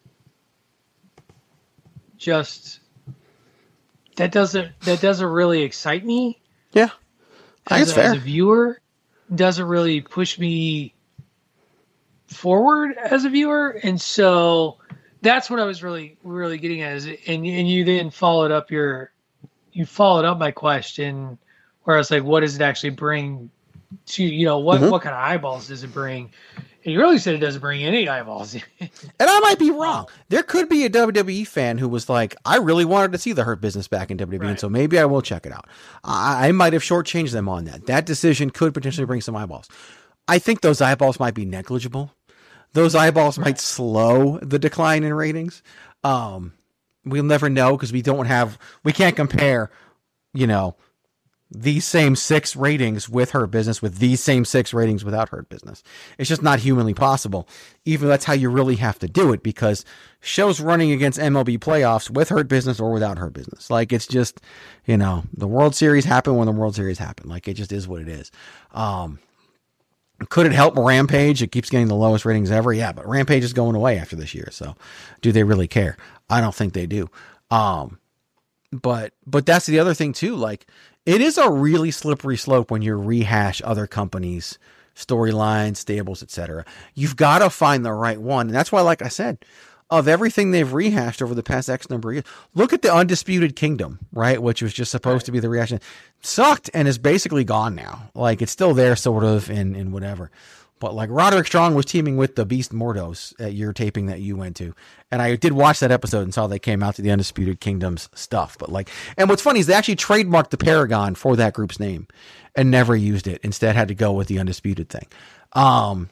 Speaker 5: just that doesn't that doesn't really excite me.
Speaker 8: Yeah, I
Speaker 5: as,
Speaker 8: think it's fair.
Speaker 5: As a viewer, doesn't really push me forward as a viewer, and so. That's what I was really, really getting at. Is, and and you then followed up your, you followed up my question, where I was like, what does it actually bring to, you know, what, mm-hmm. what kind of eyeballs does it bring? And you really said it doesn't bring any eyeballs.
Speaker 8: And I might be wrong. There could be a W W E fan who was like, I really wanted to see the Hurt Business back in W W E, right. And so maybe I will check it out. I, I might have shortchanged them on that. That decision could potentially bring some eyeballs. I think those eyeballs might be negligible. Those eyeballs right. might slow the decline in ratings. Um, we'll never know because we don't have, we can't compare, you know, these same six ratings with Hurt Business with these same six ratings without Hurt Business. It's just not humanly possible. Even though that's how you really have to do it, because shows running against M L B playoffs with Hurt Business or without Hurt Business. Like, it's just, you know, the World Series happened when the World Series happened. Like, it just is what it is. Um, could it help Rampage? It keeps getting the lowest ratings ever. Yeah, but Rampage is going away after this year. So do they really care? I don't think they do. Um, but, but that's the other thing too. Like, it is a really slippery slope when you rehash other companies' storylines, stables, et cetera. You've got to find the right one. And that's why, like I said, of everything they've rehashed over the past X number of years, look at the Undisputed Kingdom, right? Which was just supposed right. to be the reaction. Sucked and is basically gone now. Like, it's still there sort of in, in whatever. But like Roderick Strong was teaming with the Beast Mordos at your taping that you went to. And I did watch that episode and saw they came out to the Undisputed Kingdom's stuff. But like, and what's funny is they actually trademarked the Paragon for that group's name and never used it. Instead had to go with the Undisputed thing. Um,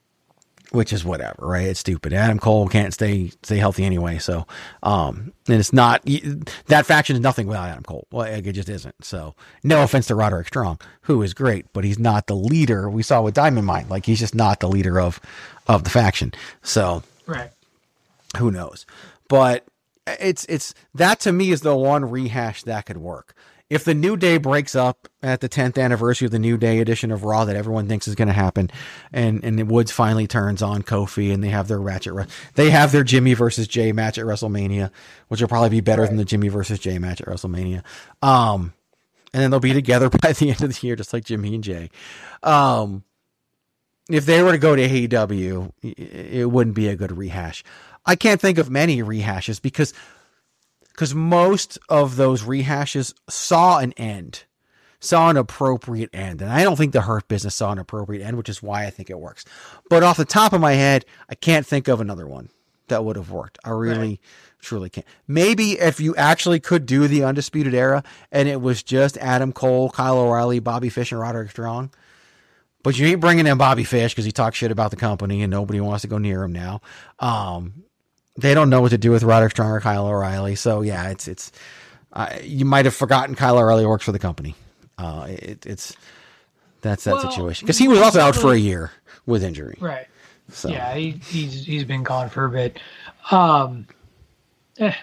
Speaker 8: which is whatever, right? It's stupid. Adam Cole can't stay, stay healthy anyway. So, um, and it's not, that faction is nothing without Adam Cole. Well, it just isn't. So no offense to Roderick Strong, who is great, but he's not the leader we saw with Diamond Mine. Like, he's just not the leader of, of the faction. So
Speaker 5: right.
Speaker 8: Who knows? But it's, it's, that to me is the one rehash that could work. If the New Day breaks up at the tenth anniversary of the New Day edition of Raw that everyone thinks is going to happen, and, and Woods finally turns on Kofi and they have their Ratchet, they have their Jimmy versus Jay match at WrestleMania, which will probably be better right. than the Jimmy versus Jay match at WrestleMania. Um, and then they'll be together by the end of the year, just like Jimmy and Jay. Um, if they were to go to A E W, it wouldn't be a good rehash. I can't think of many rehashes because Because most of those rehashes saw an end, saw an appropriate end. And I don't think the Hurt Business saw an appropriate end, which is why I think it works. But off the top of my head, I can't think of another one that would have worked. I really, right. truly can't. Maybe if you actually could do the Undisputed Era and it was just Adam Cole, Kyle O'Reilly, Bobby Fish, and Roderick Strong. But you ain't bringing in Bobby Fish because he talks shit about the company and nobody wants to go near him now. Um, They don't know what to do with Roderick Strong or Kyle O'Reilly. So yeah, it's, it's, uh, you might have forgotten Kyle O'Reilly works for the company. Uh, it, it's, that's that well, situation. Cause he was also out for a year with injury.
Speaker 5: Right.
Speaker 8: So
Speaker 5: yeah, he, he's, he's been gone for a bit. Um, eh,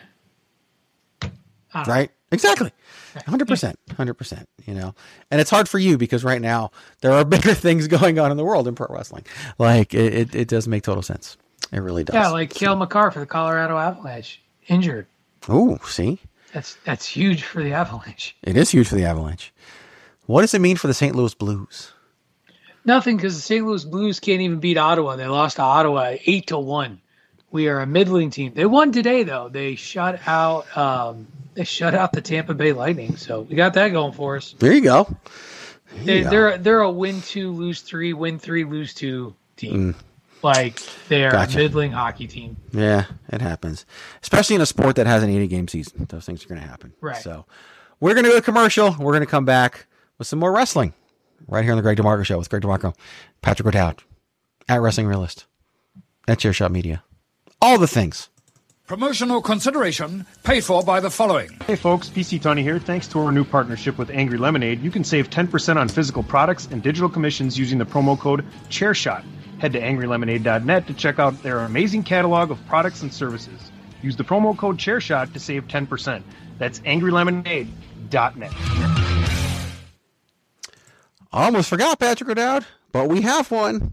Speaker 8: right. Exactly. hundred percent, hundred percent, you know, and it's hard for you because right now there are bigger things going on in the world in pro wrestling. Like it, it, it does make total sense. It really does.
Speaker 5: Yeah, like Cale McCarr for the Colorado Avalanche, injured.
Speaker 8: Oh, see?
Speaker 5: That's that's huge for the Avalanche.
Speaker 8: It is huge for the Avalanche. What does it mean for the Saint Louis Blues?
Speaker 5: Nothing, because the Saint Louis Blues can't even beat Ottawa. They lost to Ottawa eight to one. We are a middling team. They won today, though. They shut out. Um, they shut out the Tampa Bay Lightning. So we got that going for us.
Speaker 8: There you go. There
Speaker 5: they,
Speaker 8: you go.
Speaker 5: They're they're a win two, lose three, win three, lose two team. Mm. Like, they're gotcha. a middling hockey team.
Speaker 8: Yeah, it happens. Especially in a sport that has an eighty-game season. Those things are going to happen.
Speaker 5: Right.
Speaker 8: So, we're going to go to commercial. We're going to come back with some more wrestling right here on the Greg DeMarco Show with Greg DeMarco, Patrick O'Dowd, at Wrestling Realist, at Chairshot Media. All the things.
Speaker 11: Promotional consideration paid for by the following.
Speaker 12: Hey folks, P C Tony here. Thanks to our new partnership with Angry Lemonade, you can save ten percent on physical products and digital commissions using the promo code ChairShot. Head to angry lemonade dot net to check out their amazing catalog of products and services. Use the promo code ChairShot to save ten percent. That's angry lemonade dot net.
Speaker 8: I almost forgot Patrick O'Dowd, but we have one.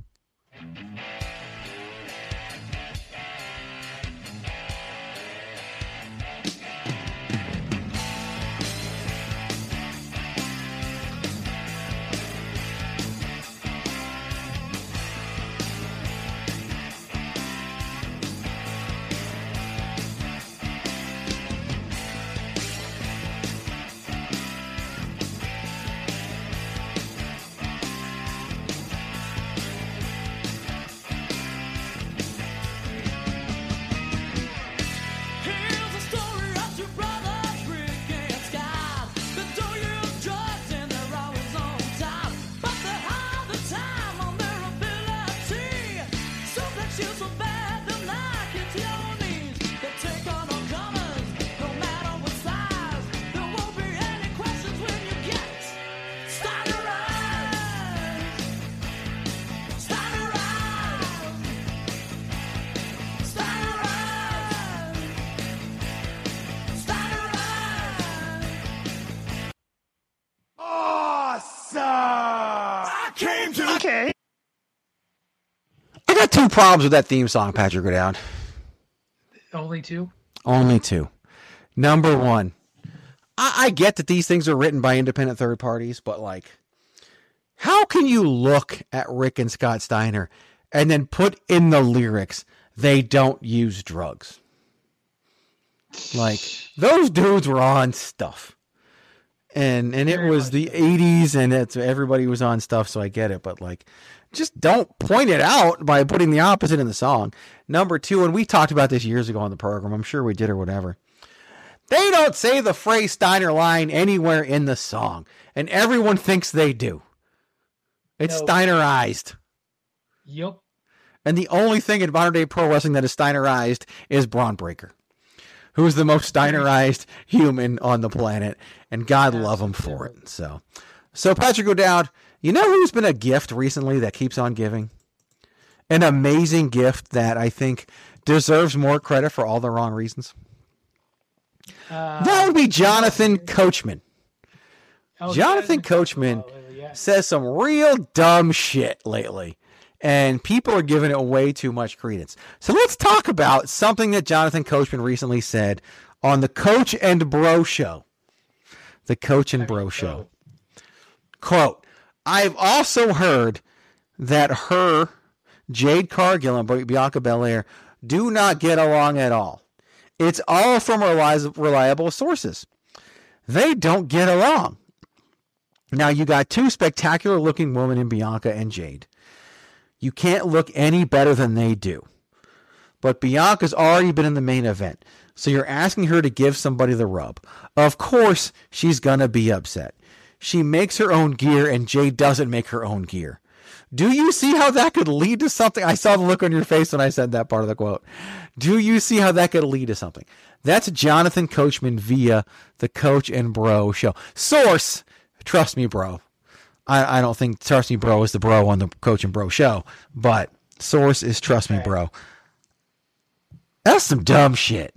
Speaker 8: I got two problems with that theme song, Patrick O'Dowd.
Speaker 5: Only two?
Speaker 8: Only two. Number one, I, I get that these things are written by independent third parties, but like, how can you look at Rick and Scott Steiner and then put in the lyrics, they don't use drugs? Like, those dudes were on stuff. And and it Very was the eighties, and it's, everybody was on stuff, so I get it. But, like, just don't point it out by putting the opposite in the song. Number two, and we talked about this years ago on the program. I'm sure we did or whatever. They don't say the phrase Steiner line anywhere in the song, and everyone thinks they do. It's no. Steinerized.
Speaker 5: Yep.
Speaker 8: And the only thing in modern day pro wrestling that is Steinerized is Braun Breaker, who is the most Steinerized human on the planet, and God love him for it. So, so Patrick O'Dowd, you know who's been a gift recently that keeps on giving? An amazing gift that I think deserves more credit for all the wrong reasons. Uh, that would be Jonathan Coachman. Oh, Jonathan Coachman yeah. says some real dumb shit lately, and people are giving it way too much credence. So let's talk about something that Jonathan Coachman recently said on the Coach and Bro Show. The Coach and Bro Show. Quote, I've also heard that her, Jade Cargill, and Bianca Belair do not get along at all. It's all from reliable sources. They don't get along. Now, you got two spectacular looking women in Bianca and Jade. You can't look any better than they do. But Bianca's already been in the main event, so you're asking her to give somebody the rub. Of course, she's going to be upset. She makes her own gear, and Jade doesn't make her own gear. Do you see how that could lead to something? I saw the look on your face when I said that part of the quote. Do you see how that could lead to something? That's Jonathan Coachman via the Coach and Bro Show. Source, trust me, bro. I, I don't think Trust Me Bro is the bro on the Coach and Bro Show, but source is Trust Me Bro. That's some dumb shit.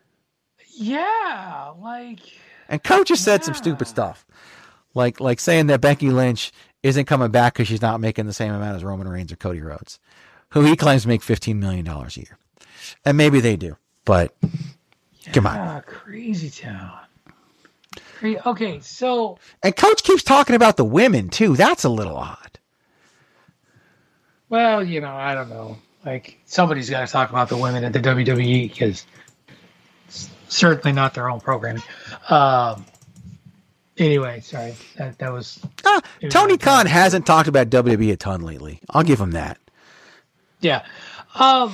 Speaker 5: Yeah, like...
Speaker 8: And Coach has said
Speaker 5: yeah.
Speaker 8: some stupid stuff. Like like saying that Becky Lynch isn't coming back because she's not making the same amount as Roman Reigns or Cody Rhodes, who he claims make fifteen million dollars a year. And maybe they do, but
Speaker 5: yeah,
Speaker 8: come on.
Speaker 5: Crazy town. Okay, so...
Speaker 8: And Coach keeps talking about the women, too. That's a little odd.
Speaker 5: Well, you know, I don't know. Like, somebody's got to talk about the women at the W W E, because it's certainly not their own programming. Um, anyway, sorry. That, that was...
Speaker 8: Uh, Tony Khan hasn't talked about W W E a ton lately. I'll give him that.
Speaker 5: Yeah. Um,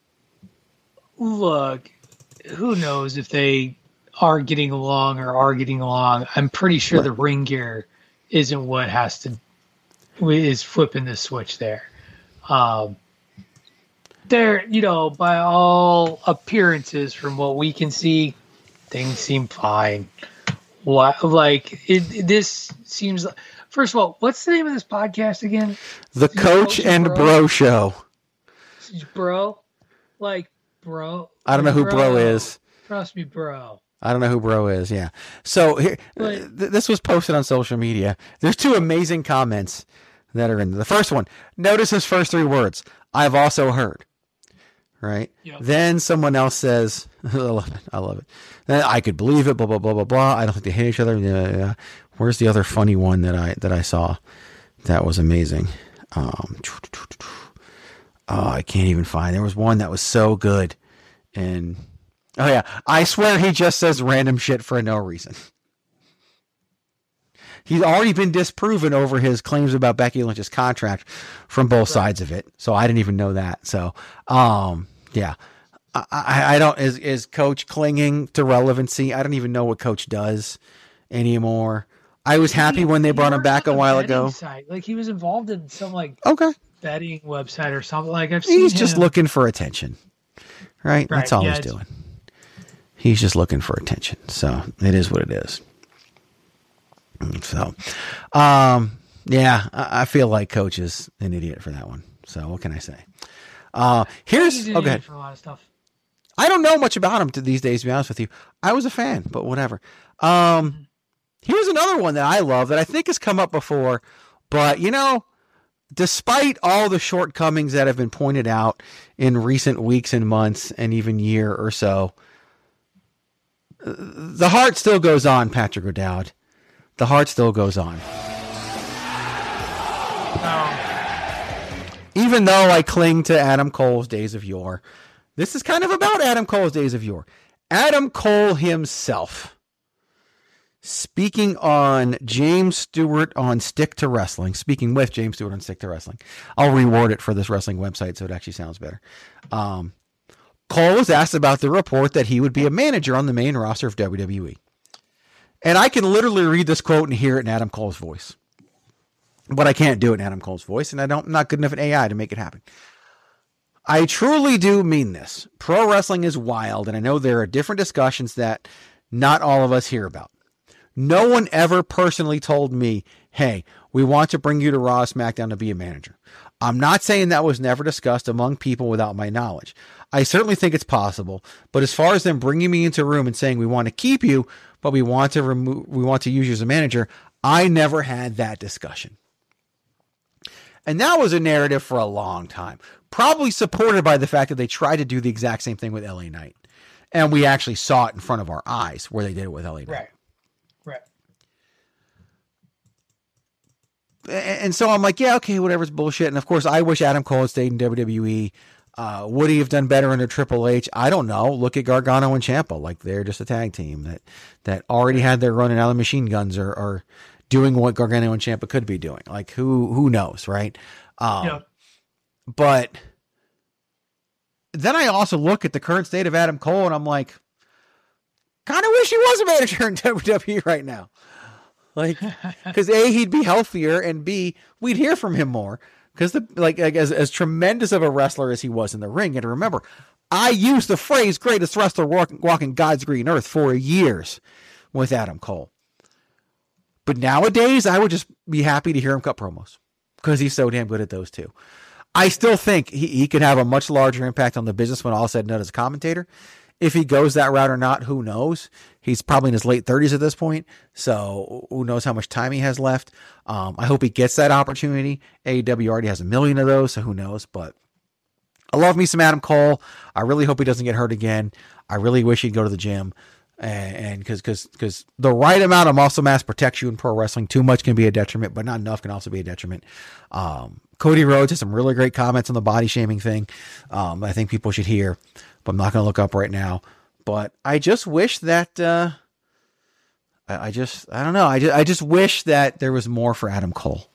Speaker 5: look, who knows if they... are getting along or are getting along. I'm pretty sure right. the ring gear isn't what has to is flipping the switch there. Um, there, you know, by all appearances, from what we can see, things seem fine. What, like it, this seems. First of all, what's the name of this podcast again?
Speaker 8: The Coach, Coach and Bro, Bro Show.
Speaker 5: Bro, like bro.
Speaker 8: I don't know who Bro, bro is.
Speaker 5: Trust me, Bro.
Speaker 8: I don't know who Bro is, yeah. So here, th- this was posted on social media. There's two amazing comments that are in there. The first one, notice his first three words, I've also heard, right? Yep. Then someone else says, I love it, I love it. Then, I could believe it, blah, blah, blah, blah, blah. I don't think they hate each other. Yeah, yeah. Where's the other funny one that I that I saw that was amazing? Um, oh, I can't even find. There was one that was so good. And... Oh, yeah. I swear he just says random shit for no reason. He's already been disproven over his claims about Becky Lynch's contract from both right. sides of it. So I didn't even know that. So, um, yeah. I, I, I don't, is, is Coach clinging to relevancy? I don't even know what Coach does anymore. I was happy he, when they brought him back a while ago.
Speaker 5: Site. Like he was involved in some like
Speaker 8: okay.
Speaker 5: betting website or something. Like I've seen
Speaker 8: He's
Speaker 5: him.
Speaker 8: just looking for attention. Right? right. That's all
Speaker 5: yeah,
Speaker 8: he's doing. He's just looking for attention. So it is what it is. So, um, yeah, I, I feel like Coach is an idiot for that one. So what can I say? Uh, here's, okay.
Speaker 5: For a lot of stuff.
Speaker 8: I don't know much about him to these days, to be honest with you. I was a fan, but whatever. Um, here's another one that I love that I think has come up before, but you know, despite all the shortcomings that have been pointed out in recent weeks and months and even year or so, the heart still goes on, Patrick O'Dowd. The heart still goes on.
Speaker 5: Oh.
Speaker 8: Even though I cling to Adam Cole's days of yore, this is kind of about Adam Cole's days of yore. Adam Cole himself, speaking on James Stewart on Stick to Wrestling, speaking with James Stewart on Stick to Wrestling. I'll reword it for this wrestling website so it actually sounds better. Um, Cole was asked about the report that he would be a manager on the main roster of W W E. And I can literally read this quote and hear it in Adam Cole's voice. But I can't do it in Adam Cole's voice, and I don't, I'm not good enough at A I to make it happen. I truly do mean this. Pro wrestling is wild, and I know there are different discussions that not all of us hear about. No one ever personally told me, hey, we want to bring you to Raw, SmackDown to be a manager. I'm not saying that was never discussed among people without my knowledge. I certainly think it's possible, but as far as them bringing me into a room and saying we want to keep you, but we want to remove, we want to use you as a manager, I never had that discussion. And that was a narrative for a long time, probably supported by the fact that they tried to do the exact same thing with L A Knight. And we actually saw it in front of our eyes where they did it with L A Knight.
Speaker 5: Right. Right.
Speaker 8: And so I'm like, yeah, okay, whatever's bullshit. And of course, I wish Adam Cole had stayed in W W E. Uh, would he have done better under Triple H? I don't know. Look at Gargano and Ciampa. Like, they're just a tag team that, that already had their run, and now the machine guns are, are doing what Gargano and Ciampa could be doing. Like, who, who knows, right? Um, yeah. But then I also look at the current state of Adam Cole, and I'm like, kind of wish he was a manager in W W E right now. Like, because A, he'd be healthier, and B, we'd hear from him more. Because the like, like as as tremendous of a wrestler as he was in the ring, and remember, I used the phrase "greatest wrestler walking, walking God's green earth" for years with Adam Cole. But nowadays, I would just be happy to hear him cut promos because he's so damn good at those two. I still think he, he could have a much larger impact on the business when all is said and done as a commentator. If he goes that route or not, who knows? He's probably in his late thirties at this point, so who knows how much time he has left. Um, I hope he gets that opportunity. A E W already has a million of those, so who knows? But I love me some Adam Cole. I really hope he doesn't get hurt again. I really wish he'd go to the gym. And because because because the right amount of muscle mass protects you in pro wrestling. Too much can be a detriment, but not enough can also be a detriment. Um, Cody Rhodes has some really great comments on the body shaming thing. Um, I think people should hear, but I'm not going to look up right now. But I just wish that uh, I, I just I don't know. I just I just wish that there was more for Adam Cole.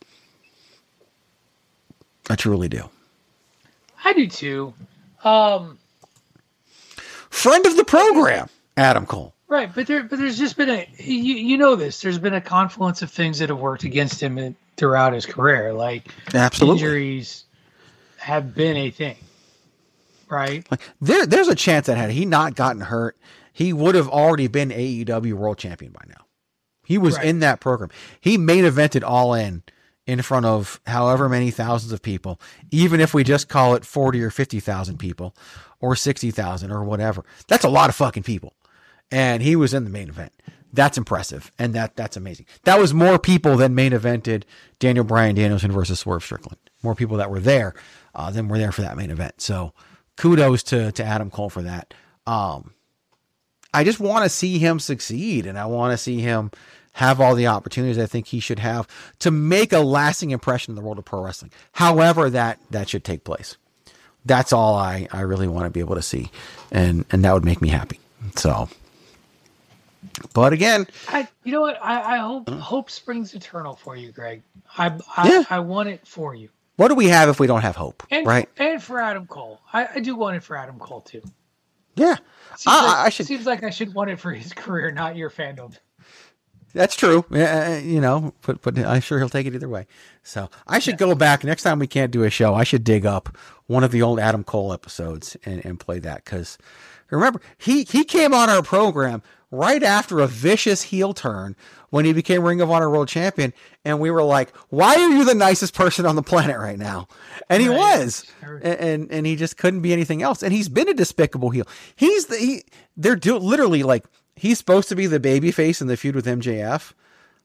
Speaker 8: I truly do.
Speaker 5: I do too. Um,
Speaker 8: Friend of the program, Adam Cole.
Speaker 5: Right, but there, but there's just been a you, you know this. There's been a confluence of things that have worked against him in, throughout his career. Like
Speaker 8: Absolutely.
Speaker 5: Injuries have been a thing, right?
Speaker 8: Like there, there's a chance that had he not gotten hurt, he would have already been A E W World Champion by now. He was right. in that program. He main evented All In in front of however many thousands of people, even if we just call it forty or fifty thousand people, or sixty thousand or whatever. That's a lot of fucking people. And he was in the main event. That's impressive. And that that's amazing. That was more people than main evented Daniel Bryan Danielson versus Swerve Strickland. More people that were there uh, than were there for that main event. So kudos to, to Adam Cole for that. Um, I just want to see him succeed, and I want to see him have all the opportunities I think he should have to make a lasting impression in the world of pro wrestling. However that, that should take place. That's all I, I really want to be able to see. And, and that would make me happy. So... But again,
Speaker 5: I, you know what? I, I hope hope springs eternal for you, Greg. I I, yeah. I want it for you.
Speaker 8: What do we have if we don't have hope,
Speaker 5: and,
Speaker 8: right?
Speaker 5: And for Adam Cole, I, I do want it for Adam Cole too.
Speaker 8: Yeah,
Speaker 5: seems,
Speaker 8: I,
Speaker 5: like,
Speaker 8: I should.
Speaker 5: Seems like I should want it for his career, not your fandom.
Speaker 8: That's true. Uh, you know, but but I'm sure he'll take it either way. So I should yeah. go back next time we can't do a show. I should dig up one of the old Adam Cole episodes and, and play that because remember he he came on our program right after a vicious heel turn when he became Ring of Honor World Champion. And we were like, why are you the nicest person on the planet right now? And he right. was, and, and, and he just couldn't be anything else. And he's been a despicable heel. He's the, he, they're do, literally like, he's supposed to be the baby face in the feud with M J F.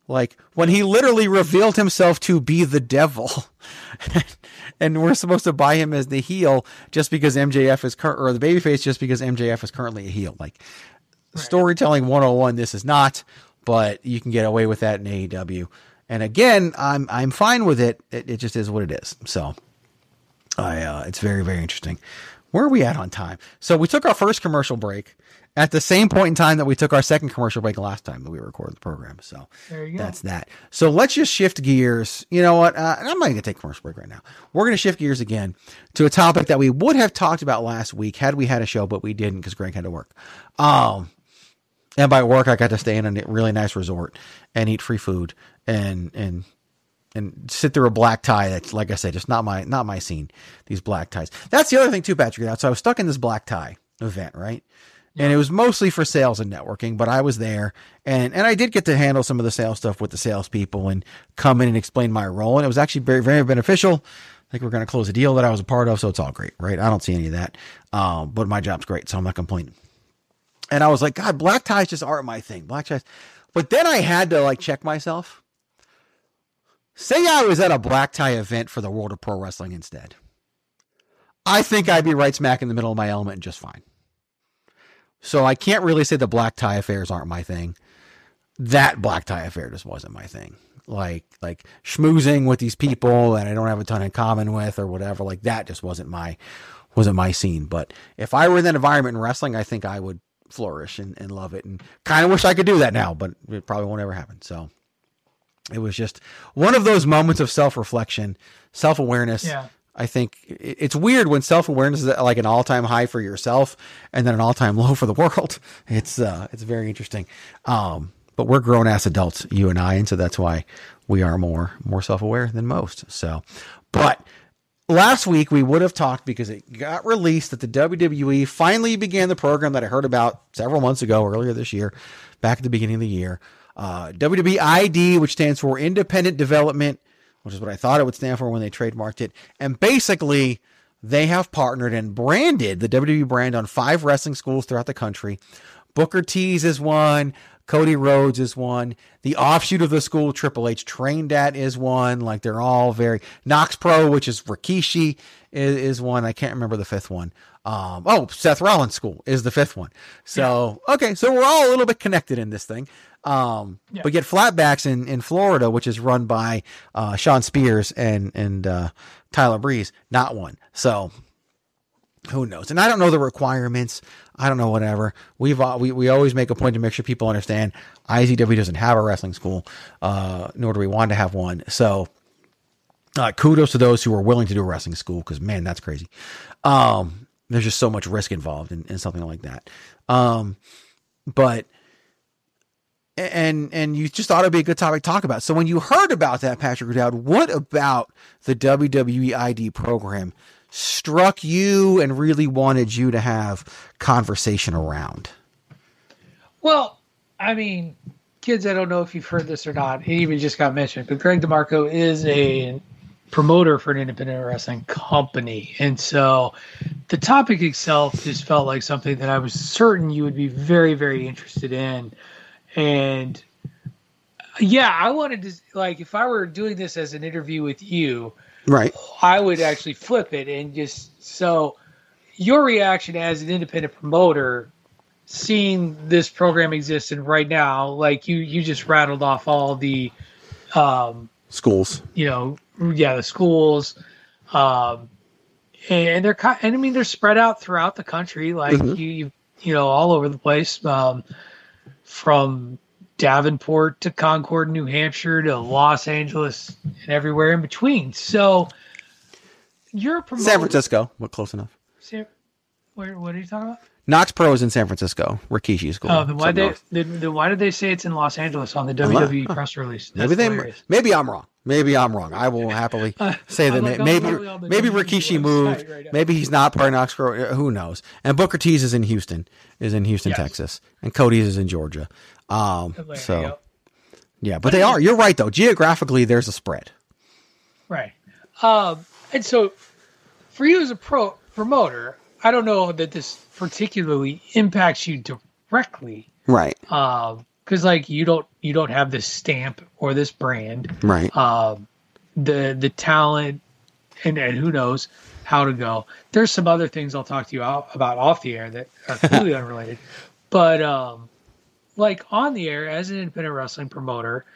Speaker 8: Like when he literally revealed himself to be the devil, and we're supposed to buy him as the heel just because M J F is cur- or the babyface just because M J F is currently a heel. Like right. Storytelling one oh one, this is not, but you can get away with that in A E W. And again, I'm I'm fine with it. It, it just is what it is. So I uh, it's very very interesting. Where are we at on time? So we took our first commercial break at the same point in time that we took our second commercial break last time that we recorded the program. So
Speaker 5: there you
Speaker 8: that's go. that. So let's just shift gears. You know what? Uh, I'm not going to take a commercial break right now. We're going to shift gears again to a topic that we would have talked about last week had we had a show, but we didn't because Greg had to work. Um, and by work, I got to stay in a really nice resort and eat free food and, and, and sit through a black tie. That's, like I said, just not my, not my scene, these black ties. That's the other thing too, Patrick. So I was stuck in this black tie event, right? And it was mostly for sales and networking, but I was there and, and I did get to handle some of the sales stuff with the salespeople and come in and explain my role. And it was actually very, very beneficial. I think we're going to close a deal that I was a part of. So it's all great, right? I don't see any of that. Um, but my job's great. So I'm not complaining. And I was like, God, black ties just aren't my thing. Black ties. But then I had to like check myself. Say I was at a black tie event for the World of Pro Wrestling instead. I think I'd be right smack in the middle of my element and just fine. So I can't really say the black tie affairs aren't my thing. That black tie affair just wasn't my thing. Like, like schmoozing with these people that I don't have a ton in common with or whatever. Like that just wasn't my, wasn't my scene. But if I were in that environment in wrestling, I think I would flourish and, and love it. And kind of wish I could do that now, but it probably won't ever happen. So it was just one of those moments of self-reflection, self-awareness.
Speaker 5: Yeah.
Speaker 8: I think it's weird when self-awareness is like an all-time high for yourself and then an all-time low for the world. It's, uh, it's very interesting. Um, but we're grown ass adults, you and I. And so that's why we are more, more self-aware than most. So, but last week we would have talked because it got released that the W W E finally began the program that I heard about several months ago, earlier this year, back at the beginning of the year. Uh, W W E I D, which stands for Independent Development, which is what I thought it would stand for when they trademarked it. And basically, they have partnered and branded the W W E brand on five wrestling schools throughout the country. Booker T's is one. Cody Rhodes is one. The offshoot of the school Triple H trained at is one. Like they're all very... Knox Pro, which is Rikishi, is, is one. I can't remember the fifth one. Um, oh, Seth Rollins School is the fifth one. So, yeah. Okay, so we're all a little bit connected in this thing. Um, yeah. But yet Flatbacks in, in Florida, which is run by uh, Sean Spears and and uh, Tyler Breeze, not one. So who knows? And I don't know the requirements. I don't know whatever. We've uh, we we always make a point to make sure people understand I Z W doesn't have a wrestling school, uh, nor do we want to have one. So uh, kudos to those who are willing to do a wrestling school because man, that's crazy. Um, there's just so much risk involved in, in something like that. Um, but. And and you just thought it'd be a good topic to talk about. So when you heard about that, Patrick O'Dowd, what about the W W E I D program struck you and really wanted you to have conversation around?
Speaker 5: Well, I mean, kids, I don't know if you've heard this or not. It even just got mentioned, but Greg DeMarco is a promoter for an independent wrestling company. And so the topic itself just felt like something that I was certain you would be very, very interested in. And yeah, I wanted to, like, if I were doing this as an interview with you,
Speaker 8: right,
Speaker 5: I would actually flip it and just, so your reaction as an independent promoter, seeing this program exist and right now, like you, you just rattled off all the, um,
Speaker 8: schools,
Speaker 5: you know, yeah, the schools, um, and they're, and I mean, they're spread out throughout the country, like mm-hmm. you, you, you know, all over the place. Um, From Davenport to Concord, New Hampshire to Los Angeles and everywhere in between. So you're promoting
Speaker 8: San Francisco. What close enough?
Speaker 5: San, where? What are you talking about?
Speaker 8: Knox Pro is in San Francisco. Rikishi School.
Speaker 5: Oh, then why they? Then, then why did they say it's in Los Angeles on the W W E huh. press release? That's
Speaker 8: maybe they.
Speaker 5: hilarious.
Speaker 8: Maybe I'm wrong. Maybe I'm wrong. I will happily uh, say that like, maybe maybe Rikishi moved. Right maybe he's not part of Knox Pro. Who knows? And Booker T's is in Houston. Is in Houston, yes. Texas, and Cody's is in Georgia. Um, so yeah, but, but they are. You're right though. Geographically, there's a spread.
Speaker 5: Right. Um, and so for you as a pro promoter, I don't know that this particularly impacts you directly.
Speaker 8: Right.
Speaker 5: Um, because like you don't you don't have this stamp or this brand,
Speaker 8: right?
Speaker 5: Um, the the talent and, and who knows how to go. There's some other things I'll talk to you out, about off the air that are completely unrelated, but um, like on the air as an independent wrestling promoter,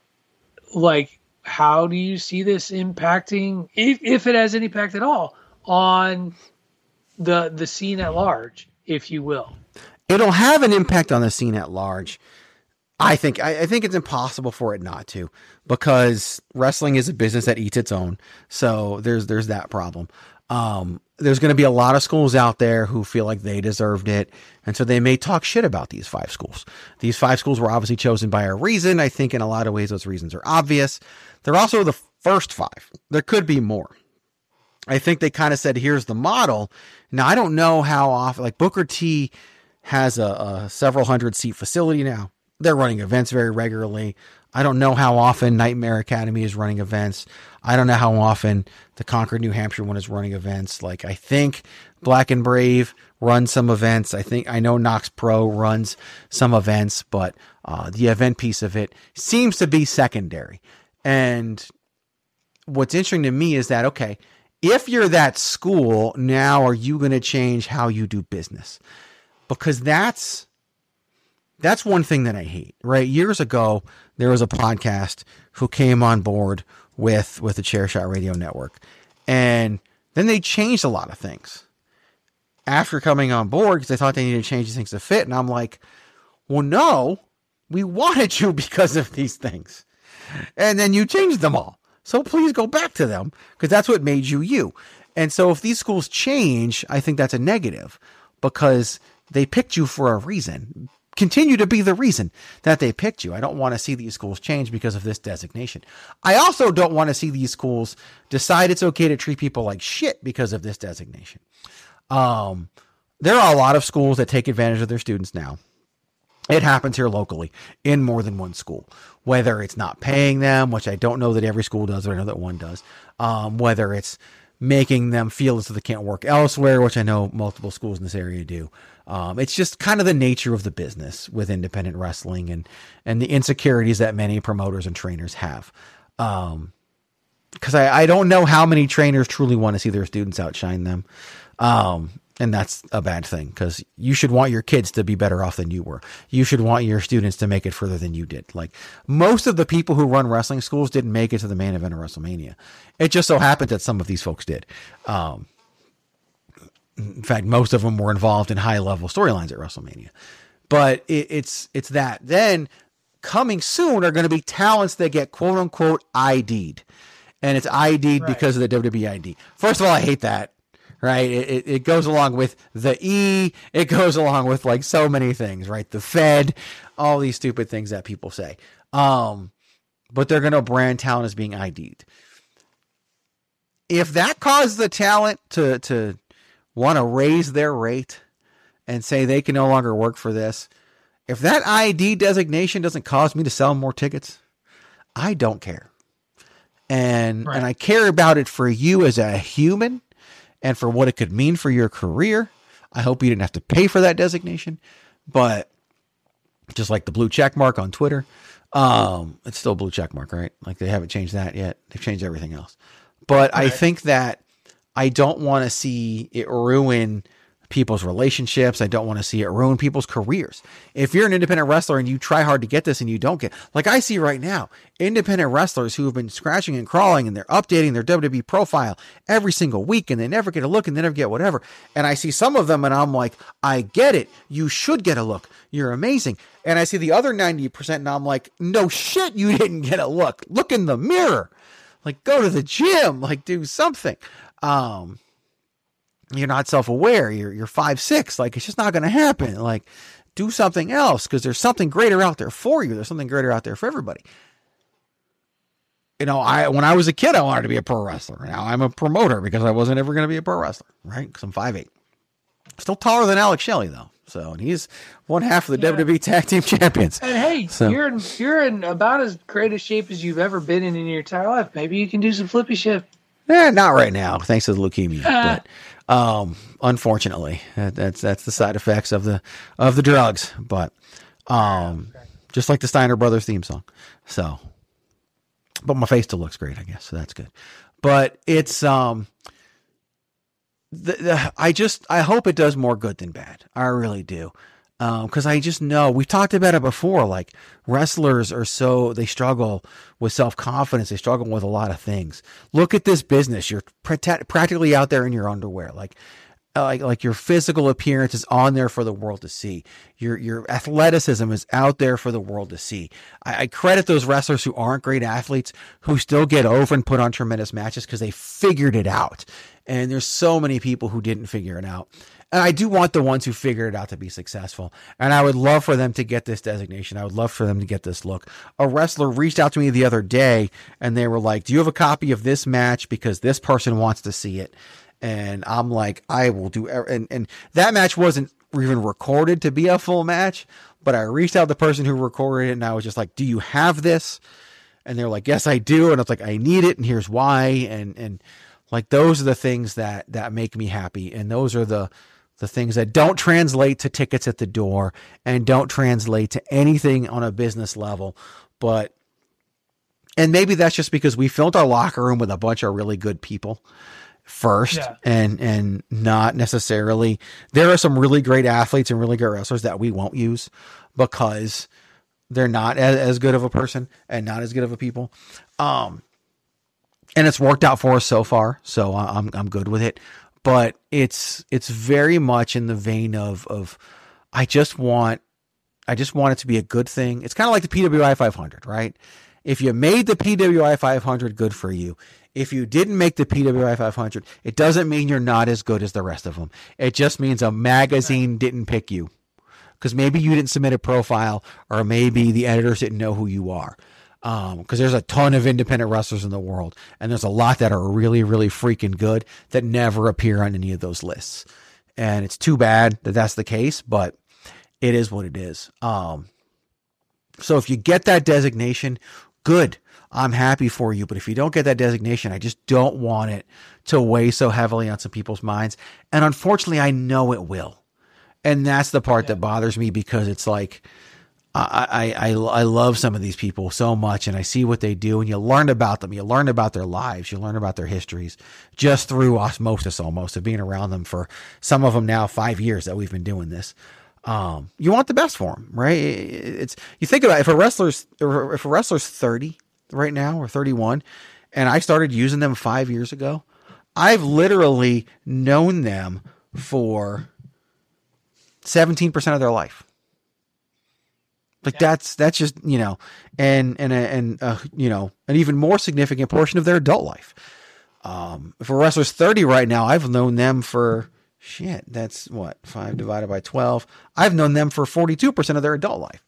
Speaker 5: like how do you see this impacting, if if it has any impact at all, on the the scene at large, if you will?
Speaker 8: It'll have an impact on the scene at large. I think I, I think it's impossible for it not to, because wrestling is a business that eats its own. So there's there's that problem. Um, there's going to be a lot of schools out there who feel like they deserved it, and so they may talk shit about these five schools. These five schools were obviously chosen by a reason. I think in a lot of ways those reasons are obvious. They're also the first five. There could be more. I think they kind of said, here's the model. Now, I don't know how often, like Booker T has a, a several hundred seat facility now. They're running events very regularly. I don't know how often Nightmare Academy is running events. I don't know how often the Concord, New Hampshire one is running events. Like, I think Black and Brave runs some events. I think, I know Knox Pro runs some events, but uh, the event piece of it seems to be secondary. And what's interesting to me is that, okay, if you're that school, now are you going to change how you do business? Because that's, that's one thing that I hate, right? Years ago, there was a podcast who came on board with, with the Chairshot Radio Network, and then they changed a lot of things after coming on board because they thought they needed to change these things to fit. And I'm like, well, no, we wanted you because of these things. And then you changed them all. So please go back to them because that's what made you you. And so if these schools change, I think that's a negative because they picked you for a reason. Continue to be the reason that they picked you. I don't want to see these schools change because of this designation. I also don't want to see these schools decide it's okay to treat people like shit because of this designation. Um, there are a lot of schools that take advantage of their students now. It happens here locally in more than one school, whether it's not paying them, which I don't know that every school does, but I know that one does. Um, whether it's making them feel as though they can't work elsewhere, which I know multiple schools in this area do. Um, it's just kind of the nature of the business with independent wrestling and, and the insecurities that many promoters and trainers have. Um, cause I, I don't know how many trainers truly want to see their students outshine them. Um, And that's a bad thing because you should want your kids to be better off than you were. You should want your students to make it further than you did. Like most of the people who run wrestling schools didn't make it to the main event of WrestleMania. It just so happened that some of these folks did. Um, in fact, most of them were involved in high level storylines at WrestleMania, but it, it's, it's that then coming soon are going to be talents that get quote unquote I D'd, and it's I D'd right. because of the W W E I D. First of all, I hate that. Right. It, it goes along with the E. It goes along with like so many things, right? The Fed, all these stupid things that people say. Um, but they're going to brand talent as being I D'd. If that causes the talent to, to want to raise their rate and say they can no longer work for this, if that I D designation doesn't cause me to sell more tickets, I don't care. And, right. and I care about it for you as a human. And for what it could mean for your career. I hope you didn't have to pay for that designation, but just like the blue check mark on Twitter, um, it's still a blue check mark, right? Like they haven't changed that yet. They've changed everything else. But right. I think that I don't want to see it ruin people's relationships. I don't want to see it ruin people's careers. If you're an independent wrestler and you try hard to get this and you don't get, like I see right now, independent wrestlers who have been scratching and crawling and they're updating their W W E profile every single week and they never get a look and they never get whatever. And I see some of them and I'm like, I get it. You should get a look. You're amazing. And I see the other ninety percent and I'm like, no shit, you didn't get a look. Look in the mirror. Like go to the gym, like do something. Um, You're not self-aware. You're, you're five, six. Like, it's just not going to happen. Like, do something else because there's something greater out there for you. There's something greater out there for everybody. You know, I, when I was a kid, I wanted to be a pro wrestler. Now I'm a promoter because I wasn't ever going to be a pro wrestler, right? Because I'm five eight. Still taller than Alex Shelley though. So, and he's one half of the yeah. W W E Tag Team Champions.
Speaker 5: And hey,
Speaker 8: so.
Speaker 5: you're in, you're in about as great a shape as you've ever been in in your entire life. Maybe you can do some flippy shit.
Speaker 8: Yeah, not right now, thanks to the leukemia. But um, unfortunately, that, that's that's the side effects of the of the drugs. But um, just like the Steiner Brothers theme song. So, but my face still looks great, I guess. So that's good. But it's, um, the, the, I just, I hope it does more good than bad. I really do. Um, cause I just know we've talked about it before. Like wrestlers are so, they struggle with self-confidence. They struggle with a lot of things. Look at this business. You're pr- practically out there in your underwear. Like, like, like your physical appearance is on there for the world to see. Your, your athleticism is out there for the world to see. I, I credit those wrestlers who aren't great athletes who still get over and put on tremendous matches because they figured it out. And there's so many people who didn't figure it out. And I do want the ones who figured it out to be successful. And I would love for them to get this designation. I would love for them to get this look. A wrestler reached out to me the other day and they were like, do you have a copy of this match? Because this person wants to see it. And I'm like, I will do. And, and that match wasn't even recorded to be a full match, but I reached out to the person who recorded it and I was just like, do you have this? And they're like, yes, I do. And I was like, I need it. And here's why. And, and like, those are the things that, that make me happy. And those are the, the things that don't translate to tickets at the door and don't translate to anything on a business level. But, and maybe that's just because we filled our locker room with a bunch of really good people first yeah. and, and not necessarily, there are some really great athletes and really great wrestlers that we won't use because they're not as, as good of a person and not as good of a people. Um, and it's worked out for us so far. So I'm, I'm good with it. But it's it's very much in the vein of of I just want I just want it to be a good thing. It's kind of like the P W I five hundred, right? If you made the P W I five hundred, good for you. If you didn't make the P W I five hundred, it doesn't mean you're not as good as the rest of them. It just means a magazine didn't pick you because maybe you didn't submit a profile or maybe the editors didn't know who you are. Um, because there's a ton of independent wrestlers in the world, and there's a lot that are really, really freaking good that never appear on any of those lists. And it's too bad that that's the case, but it is what it is. Um, so if you get that designation, good. I'm happy for you. But if you don't get that designation, I just don't want it to weigh so heavily on some people's minds. And unfortunately, I know it will. And that's the part yeah. that bothers me because it's like, I, I, I love some of these people so much and I see what they do and you learn about them. You learn about their lives. You learn about their histories just through osmosis almost of being around them for some of them now five years that we've been doing this. Um, you want the best for them, right? It's, you think about it, if a wrestler's, if a wrestler's thirty right now or thirty-one and I started using them five years ago, I've literally known them for seventeen percent of their life. Like yeah. that's, that's just, you know, and, and, and, uh, you know, an even more significant portion of their adult life. Um, if a wrestler's thirty right now, I've known them for shit. That's what, five divided by twelve. I've known them for forty-two percent of their adult life.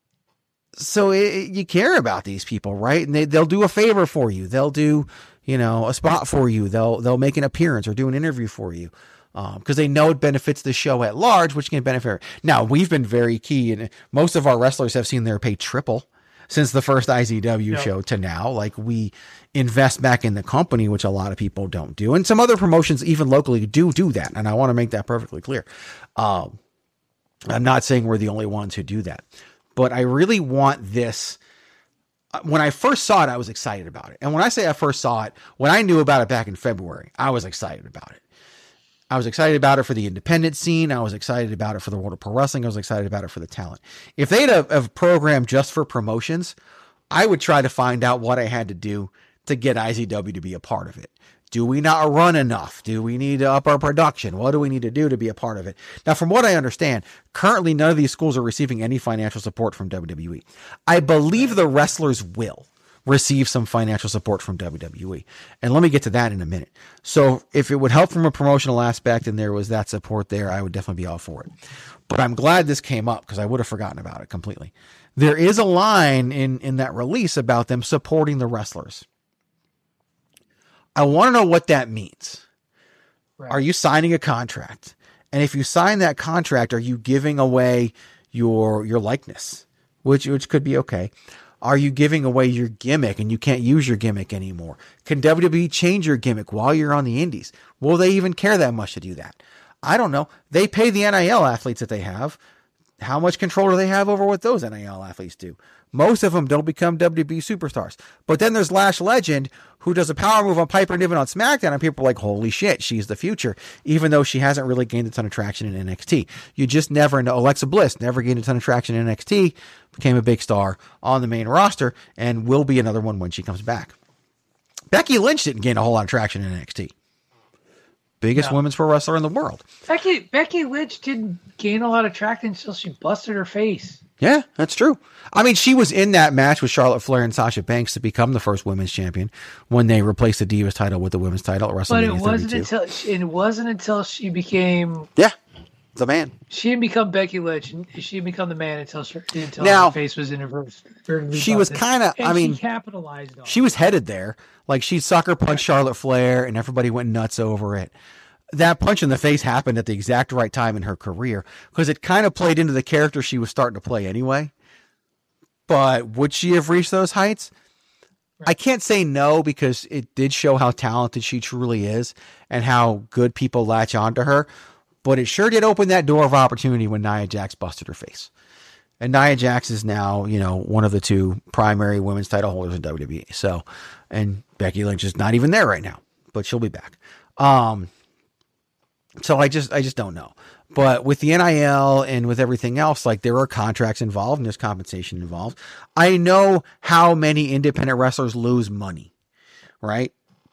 Speaker 8: So it, it, you care about these people, right? And they, they'll do a favor for you. They'll do, you know, a spot for you. They'll, they'll make an appearance or do an interview for you. Um, cause they know it benefits the show at large, which can benefit. Now we've been very key and most of our wrestlers have seen their pay triple since the first I Z W yep. show to now. Like we invest back in the company, which a lot of people don't do. And some other promotions, even locally, do do that. And I want to make that perfectly clear. Um, I'm not saying we're the only ones who do that, but I really want this. When I first saw it, I was excited about it. And when I say I first saw it, when I knew about it back in February, I was excited about it. I was excited about it for the independent scene. I was excited about it for the world of pro wrestling. I was excited about it for the talent. If they'd have a program just for promotions, I would try to find out what I had to do to get I Z W to be a part of it. Do we not run enough? Do we need to up our production? What do we need to do to be a part of it? Now, from what I understand, currently none of these schools are receiving any financial support from W W E. I believe the wrestlers will receive some financial support from W W E. And let me get to that in a minute. So if it would help from a promotional aspect and there was that support there, I would definitely be all for it. But I'm glad this came up because I would have forgotten about it completely. There is a line in, in that release about them supporting the wrestlers. I want to know what that means. Right. Are you signing a contract? And if you sign that contract, are you giving away your, your likeness, which, which could be okay. Are you giving away your gimmick and you can't use your gimmick anymore? Can W W E change your gimmick while you're on the indies? Will they even care that much to do that? I don't know. They pay the N I L athletes that they have. how much control do they have over what those N I L athletes do? Most of them don't become W W E superstars. But then there's Lash Legend, who does a power move on Piper Niven on SmackDown, and people are like, holy shit, she's the future, even though she hasn't really gained a ton of traction in N X T. You just never know. Alexa Bliss never gained a ton of traction in N X T, became a big star on the main roster, and will be another one when she comes back. Becky Lynch didn't gain a whole lot of traction in N X T. Biggest
Speaker 5: No.
Speaker 8: women's pro wrestler in the world.
Speaker 5: Becky Becky Lynch didn't gain a lot of traction until she busted her face.
Speaker 8: Yeah, that's true. I mean, she was in that match with Charlotte Flair and Sasha Banks to become the first women's champion when they replaced the Divas title with the women's title at WrestleMania
Speaker 5: But it wasn't
Speaker 8: thirty-two.
Speaker 5: until she, it wasn't until she became
Speaker 8: Yeah, the man.
Speaker 5: She didn't become Becky Lynch. and She didn't become the man until she, until
Speaker 8: Now,
Speaker 5: her face was in her.
Speaker 8: she was kind of. I mean,
Speaker 5: she capitalized on.
Speaker 8: she was headed there. Like she sucker punched Charlotte Flair, and everybody went nuts over it. That punch in the face happened at the exact right time in her career because it kind of played into the character she was starting to play anyway. But would she have reached those heights? Right. I can't say no because it did show how talented she truly is and how good people latch onto her. But it sure did open that door of opportunity when Nia Jax busted her face. And Nia Jax is now, you know, one of the two primary women's title holders in W W E. So, and Becky Lynch is not even there right now, but she'll be back. Um, so I just, I just don't know. But with the N I L and with everything else, like there are contracts involved and there's compensation involved. I know how many independent wrestlers lose money, right?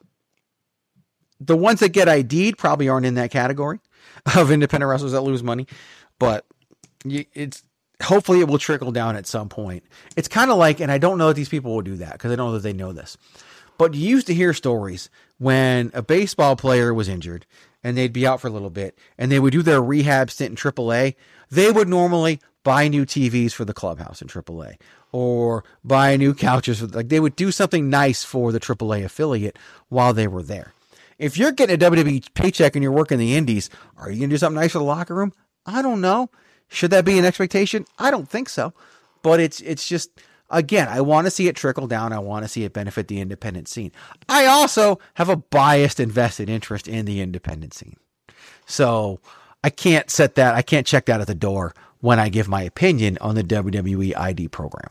Speaker 8: The ones that get I D'd probably aren't in that category of independent wrestlers that lose money, but it's hopefully it will trickle down at some point. It's kind of like, and I don't know that these people will do that because I don't know that they know this, but you used to hear stories when a baseball player was injured and they'd be out for a little bit and they would do their rehab stint in triple A. They would normally buy new T Vs for the clubhouse in triple A or buy new couches. Like they would do something nice for the triple A affiliate while they were there. If you're getting a W W E paycheck and you're working the indies, are you going to do something nice for the locker room? I don't know. Should that be an expectation? I don't think so. But it's it's just, again, I want to see it trickle down. I want to see it benefit the independent scene. I also have a biased and vested interest in the independent scene. So I can't set that, I can't check that at the door when I give my opinion on the W W E I D program.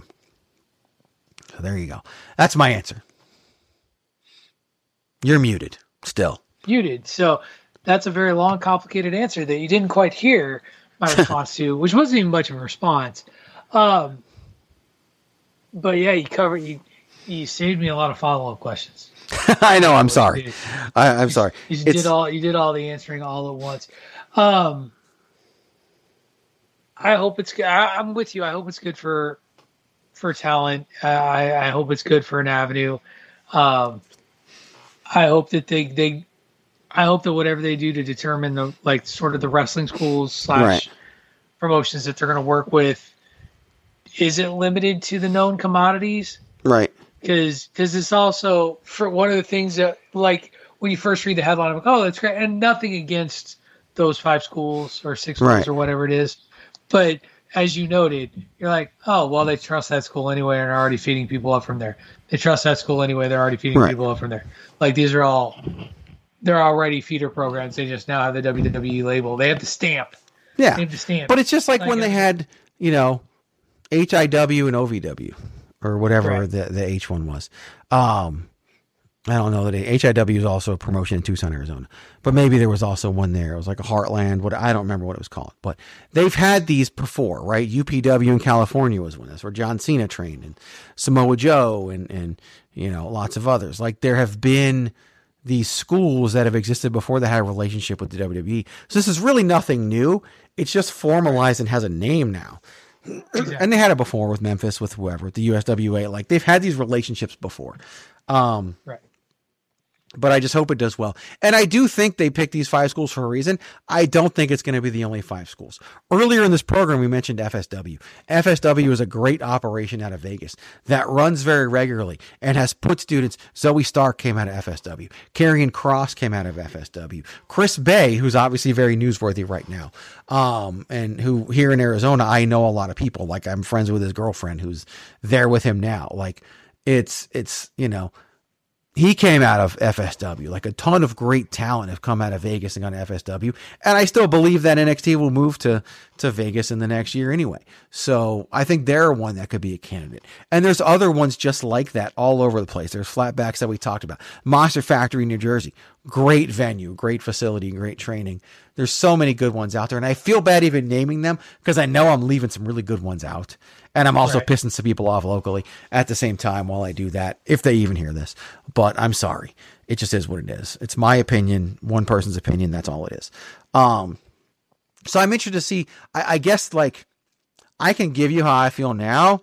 Speaker 8: So there you go. That's my answer. You're muted still.
Speaker 5: Muted. So that's a very long, complicated answer that you didn't quite hear my response to, which wasn't even much of a response. Um, but yeah, you covered, you, you saved me a lot of follow-up questions.
Speaker 8: I know. I'm sorry. I, I'm sorry.
Speaker 5: You
Speaker 8: It's-
Speaker 5: did all, you did all the answering all at once. Um, I hope it's good. I, I'm with you. I hope it's good for, for talent. I, I hope it's good for an avenue. Um, I hope that they, they, I hope that whatever they do to determine the, like, sort of the wrestling schools slash
Speaker 8: Right.
Speaker 5: promotions that they're going to work with, is it limited to the known commodities?
Speaker 8: Right.
Speaker 5: Because it's also, for one of the things that, like, when you first read the headline, I'm like, oh, that's great. And nothing against those five schools or six schools
Speaker 8: Right.
Speaker 5: or whatever it is. But as you noted, you're like, oh, well, they trust that school anyway and are already feeding people up from there. They trust that school anyway. They're already feeding
Speaker 8: Right.
Speaker 5: people up from there. Like, these are all, they're already feeder programs. They just now have the W W E label. They have the stamp.
Speaker 8: Yeah.
Speaker 5: They have the stamp.
Speaker 8: But it's just like, when
Speaker 5: I-
Speaker 8: they had, you know, H I W and O V W or whatever
Speaker 5: Right.
Speaker 8: the, the H one was. Um, I don't know that H I W is also a promotion in Tucson, Arizona, but maybe there was also one there. It was like a Heartland. What I don't remember what it was called, but they've had these before, right? U P W in California was one. That's where John Cena trained, and Samoa Joe, and and you know lots of others. Like there have been these schools that have existed before that had a relationship with the W W E. So this is really nothing new. It's just formalized and has a name now. Exactly. And they had it before with Memphis, with whoever, the U S W A. Like they've had these relationships before. Um,
Speaker 5: right.
Speaker 8: But I just hope it does well. And I do think they picked these five schools for a reason. I don't think it's going to be the only five schools. Earlier in this program, we mentioned F S W. F S W is a great operation out of Vegas that runs very regularly and has put students. Zoe Stark came out of F S W. Karrion Cross came out of F S W. Chris Bay, who's obviously very newsworthy right now, um, and who here in Arizona, I know a lot of people. Like I'm friends with his girlfriend who's there with him now. Like it's, it's, you know, he came out of F S W. Like a ton of great talent have come out of Vegas and gone to F S W. And I still believe that N X T will move to, to Vegas in the next year anyway. So I think they're one that could be a candidate. And there's other ones just like that all over the place. There's Flatbacks that we talked about. Monster Factory, New Jersey. Great venue, great facility, great training. There's so many good ones out there. And I feel bad even naming them because I know I'm leaving some really good ones out. And I'm also right. pissing some people off locally at the same time while I do that, if they even hear this. But I'm sorry. It just is what it is. It's my opinion, one person's opinion. That's all it is. Um, so I'm interested to see, I, I guess, like, I can give you how I feel now.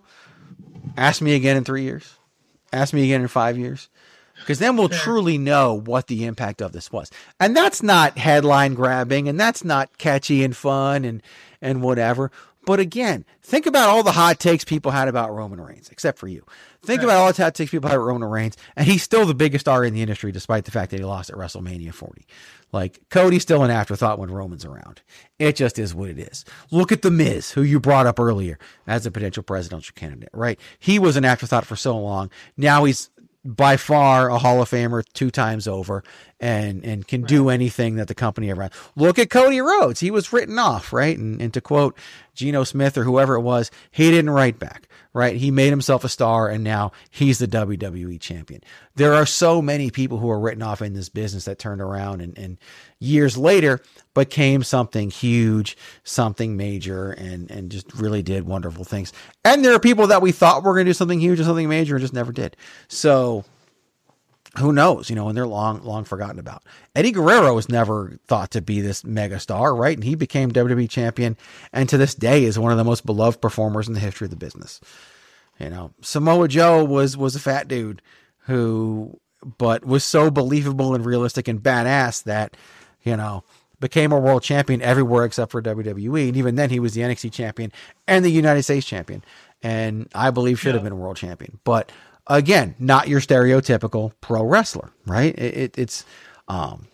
Speaker 8: Ask me again in three years. Ask me again in five years. Because then we'll truly know what the impact of this was. And that's not headline grabbing, and that's not catchy and fun and, and whatever. But again, think about all the hot takes people had about Roman Reigns, except for you. Think right. about all the hot takes people had about Roman Reigns, and he's still the biggest star in the industry, despite the fact that he lost at WrestleMania forty. Like, Cody's still an afterthought when Roman's around. It just is what it is. Look at The Miz, who you brought up earlier as a potential presidential candidate, right? He was an afterthought for so long. Now he's by far a Hall of Famer two times over and, and can right. do anything that the company ever had. Look at Cody Rhodes. He was written off, right? And, and to quote Geno Smith or whoever it was, he didn't write back, right? He made himself a star and now he's the W W E champion. There are so many people who are written off in this business that turned around and, and years later became something huge, something major, and, and just really did wonderful things. And there are people that we thought were going to do something huge or something major and just never did. So who knows, you know, and they're long, long forgotten about. Eddie Guerrero was never thought to be this mega star, right? And he became W W E champion and to this day is one of the most beloved performers in the history of the business. You know, Samoa Joe was, was a fat dude who, but was so believable and realistic and badass that, you know, became a world champion everywhere except for W W E. And even then he was the N X T champion and the United States champion. And I believe should yeah. have been a world champion, but again, not your stereotypical pro wrestler, right? It, it, it's, um,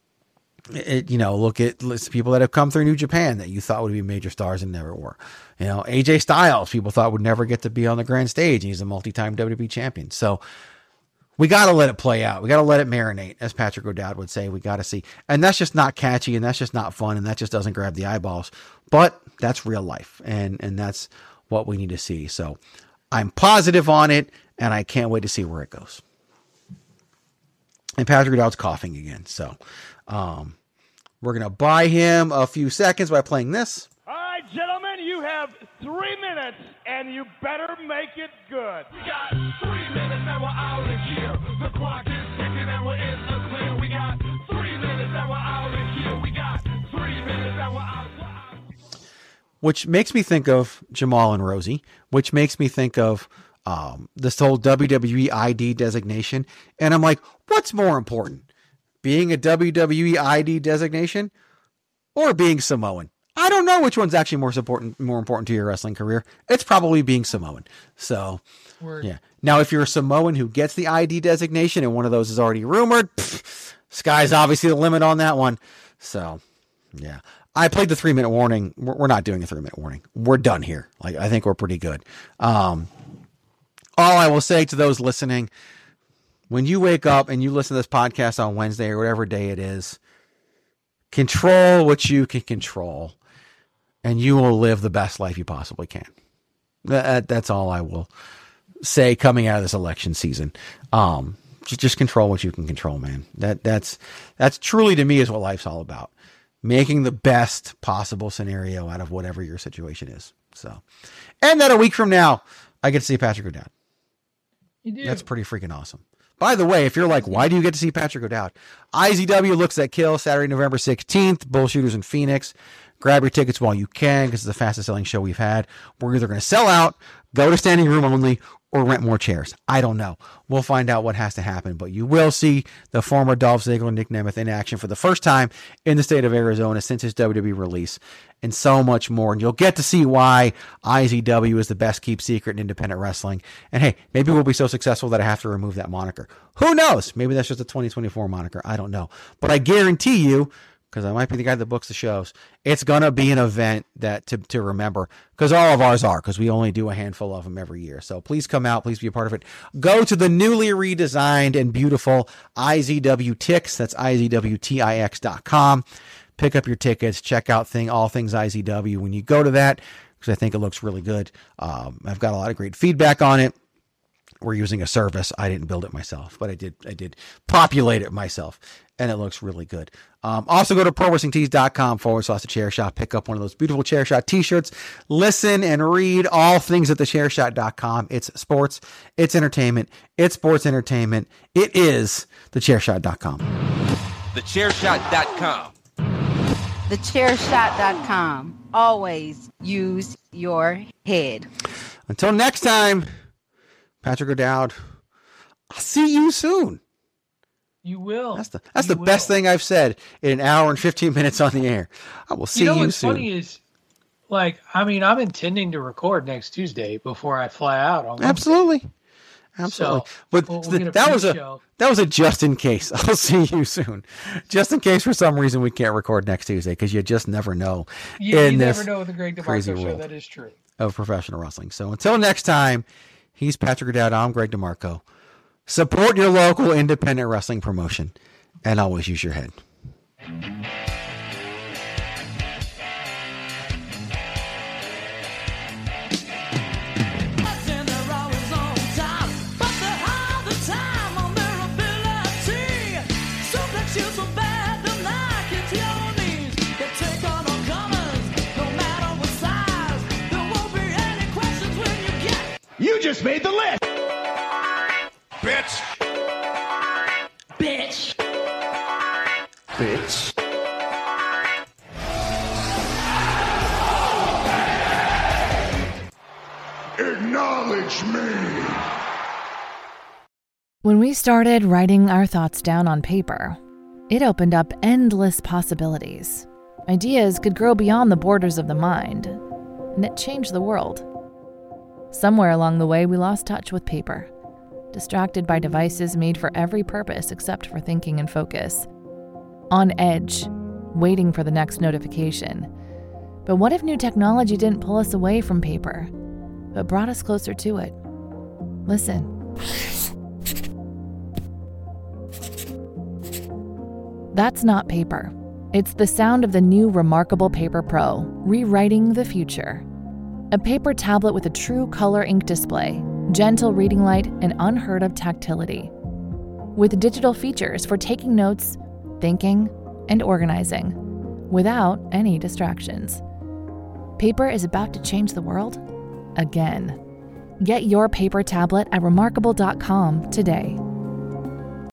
Speaker 8: it, you know, look at people that have come through New Japan that you thought would be major stars and never were. You know, A J Styles, people thought would never get to be on the grand stage. And he's a multi-time W W E champion. So we got to let it play out. We got to let it marinate, as Patrick O'Dowd would say. We got to see. And that's just not catchy, and that's just not fun, and that just doesn't grab the eyeballs. But that's real life, and and that's what we need to see. So I'm positive on it, and I can't wait to see where it goes. And Patrick O'Dowd's coughing again. So um, we're going to buy him a few seconds by playing this.
Speaker 13: All right, gentlemen, you have three minutes, and you better make it good. We got three minutes, and we're out of here. The clock is ticking, and we're in the clear. We got three minutes, and we're out of here. We got three minutes, and we're out.
Speaker 8: Which makes me think of Jamal and Rosie, which makes me think of um, this whole W W E I D designation. And I'm like, what's more important? Being a W W E I D designation or being Samoan? I don't know which one's actually more important, more important to your wrestling career. It's probably being Samoan. So, Word. yeah. Now, if you're a Samoan who gets the I D designation and one of those is already rumored, pff, sky's obviously the limit on that one. So, yeah. I played the three minute warning. We're not doing a three minute warning. We're done here. Like, I think we're pretty good. Um, all I will say to those listening, when you wake up and you listen to this podcast on Wednesday or whatever day it is, control what you can control and you will live the best life you possibly can. That, that's all I will say coming out of this election season. Um, just, just control what you can control, man. That that's, that's truly to me is what life's all about. Making the best possible scenario out of whatever your situation is. So, and then a week from now, I get to see Patrick O'Dowd.
Speaker 5: You do.
Speaker 8: That's pretty freaking awesome. By the way, if you're like, why do you get to see Patrick O'Dowd? I Z W Looks at Kill, Saturday, November sixteenth, Bullshooters in Phoenix. Grab your tickets while you can, because it's the fastest selling show we've had. We're either going to sell out, go to standing room only, or rent more chairs. I don't know. We'll find out what has to happen, but you will see the former Dolph Ziggler and Nick Nemeth in action for the first time in the state of Arizona since his W W E release, and so much more. And you'll get to see why I Z W is the best keep secret in independent wrestling. And hey, maybe we'll be so successful that I have to remove that moniker. Who knows? Maybe that's just a twenty twenty-four moniker. I don't know. But I guarantee you, because I might be the guy that books the shows. It's going to be an event that to, to remember, because all of ours are, because we only do a handful of them every year. So please come out. Please be a part of it. Go to the newly redesigned and beautiful I Z W Tix. That's I Z W T I X dot com. Pick up your tickets. Check out thing all things I Z W when you go to that, because I think it looks really good. Um, I've got a lot of great feedback on it. We're using a service. I didn't build it myself, but I did I did populate it myself, and it looks really good. Um, also, go to pro wrestling tees dot com forward slash the chair shot. Pick up one of those beautiful chair shot t-shirts. Listen and read all things at the chair shot dot com. It's sports. It's entertainment. It's sports entertainment. It is the chair shot dot com.
Speaker 2: the chair shot dot com.
Speaker 14: the chair shot dot com. Always use your head.
Speaker 8: Until next time, Patrick O'Dowd, I'll see you soon.
Speaker 5: You will.
Speaker 8: That's the that's
Speaker 5: you
Speaker 8: the will. best thing I've said in an hour and fifteen minutes on the air. I will see you, know, you
Speaker 5: what's
Speaker 8: soon.
Speaker 5: Funny is, like, I mean, I'm intending to record next Tuesday before I fly out on Wednesday.
Speaker 8: Absolutely. Absolutely.
Speaker 5: So,
Speaker 8: but
Speaker 5: we'll, we'll
Speaker 8: the, that was a that was a just in case. I'll see you soon. Just in case for some reason we can't record next Tuesday, because you just never know.
Speaker 5: You,
Speaker 8: in
Speaker 5: you
Speaker 8: this
Speaker 5: never know with the Greg DeMarco show. That is true.
Speaker 8: Of professional wrestling. So until next time, he's Patrick O'Dowd. I'm Greg DeMarco. Support your local independent wrestling promotion, and always use your head.
Speaker 13: You just made the list!
Speaker 4: Bitch!
Speaker 13: Bitch!
Speaker 4: Bitch! Acknowledge me!
Speaker 7: When we started writing our thoughts down on paper, it opened up endless possibilities. Ideas could grow beyond the borders of the mind, and it changed the world. Somewhere along the way, we lost touch with paper, distracted by devices made for every purpose except for thinking and focus. On edge, waiting for the next notification. But what if new technology didn't pull us away from paper, but brought us closer to it? Listen. That's not paper. It's the sound of the new Remarkable Paper Pro, rewriting the future. A paper tablet with a true color ink display, gentle reading light, and unheard of tactility. With digital features for taking notes, thinking, and organizing, without any distractions. Paper is about to change the world again. Get your paper tablet at remarkable dot com today.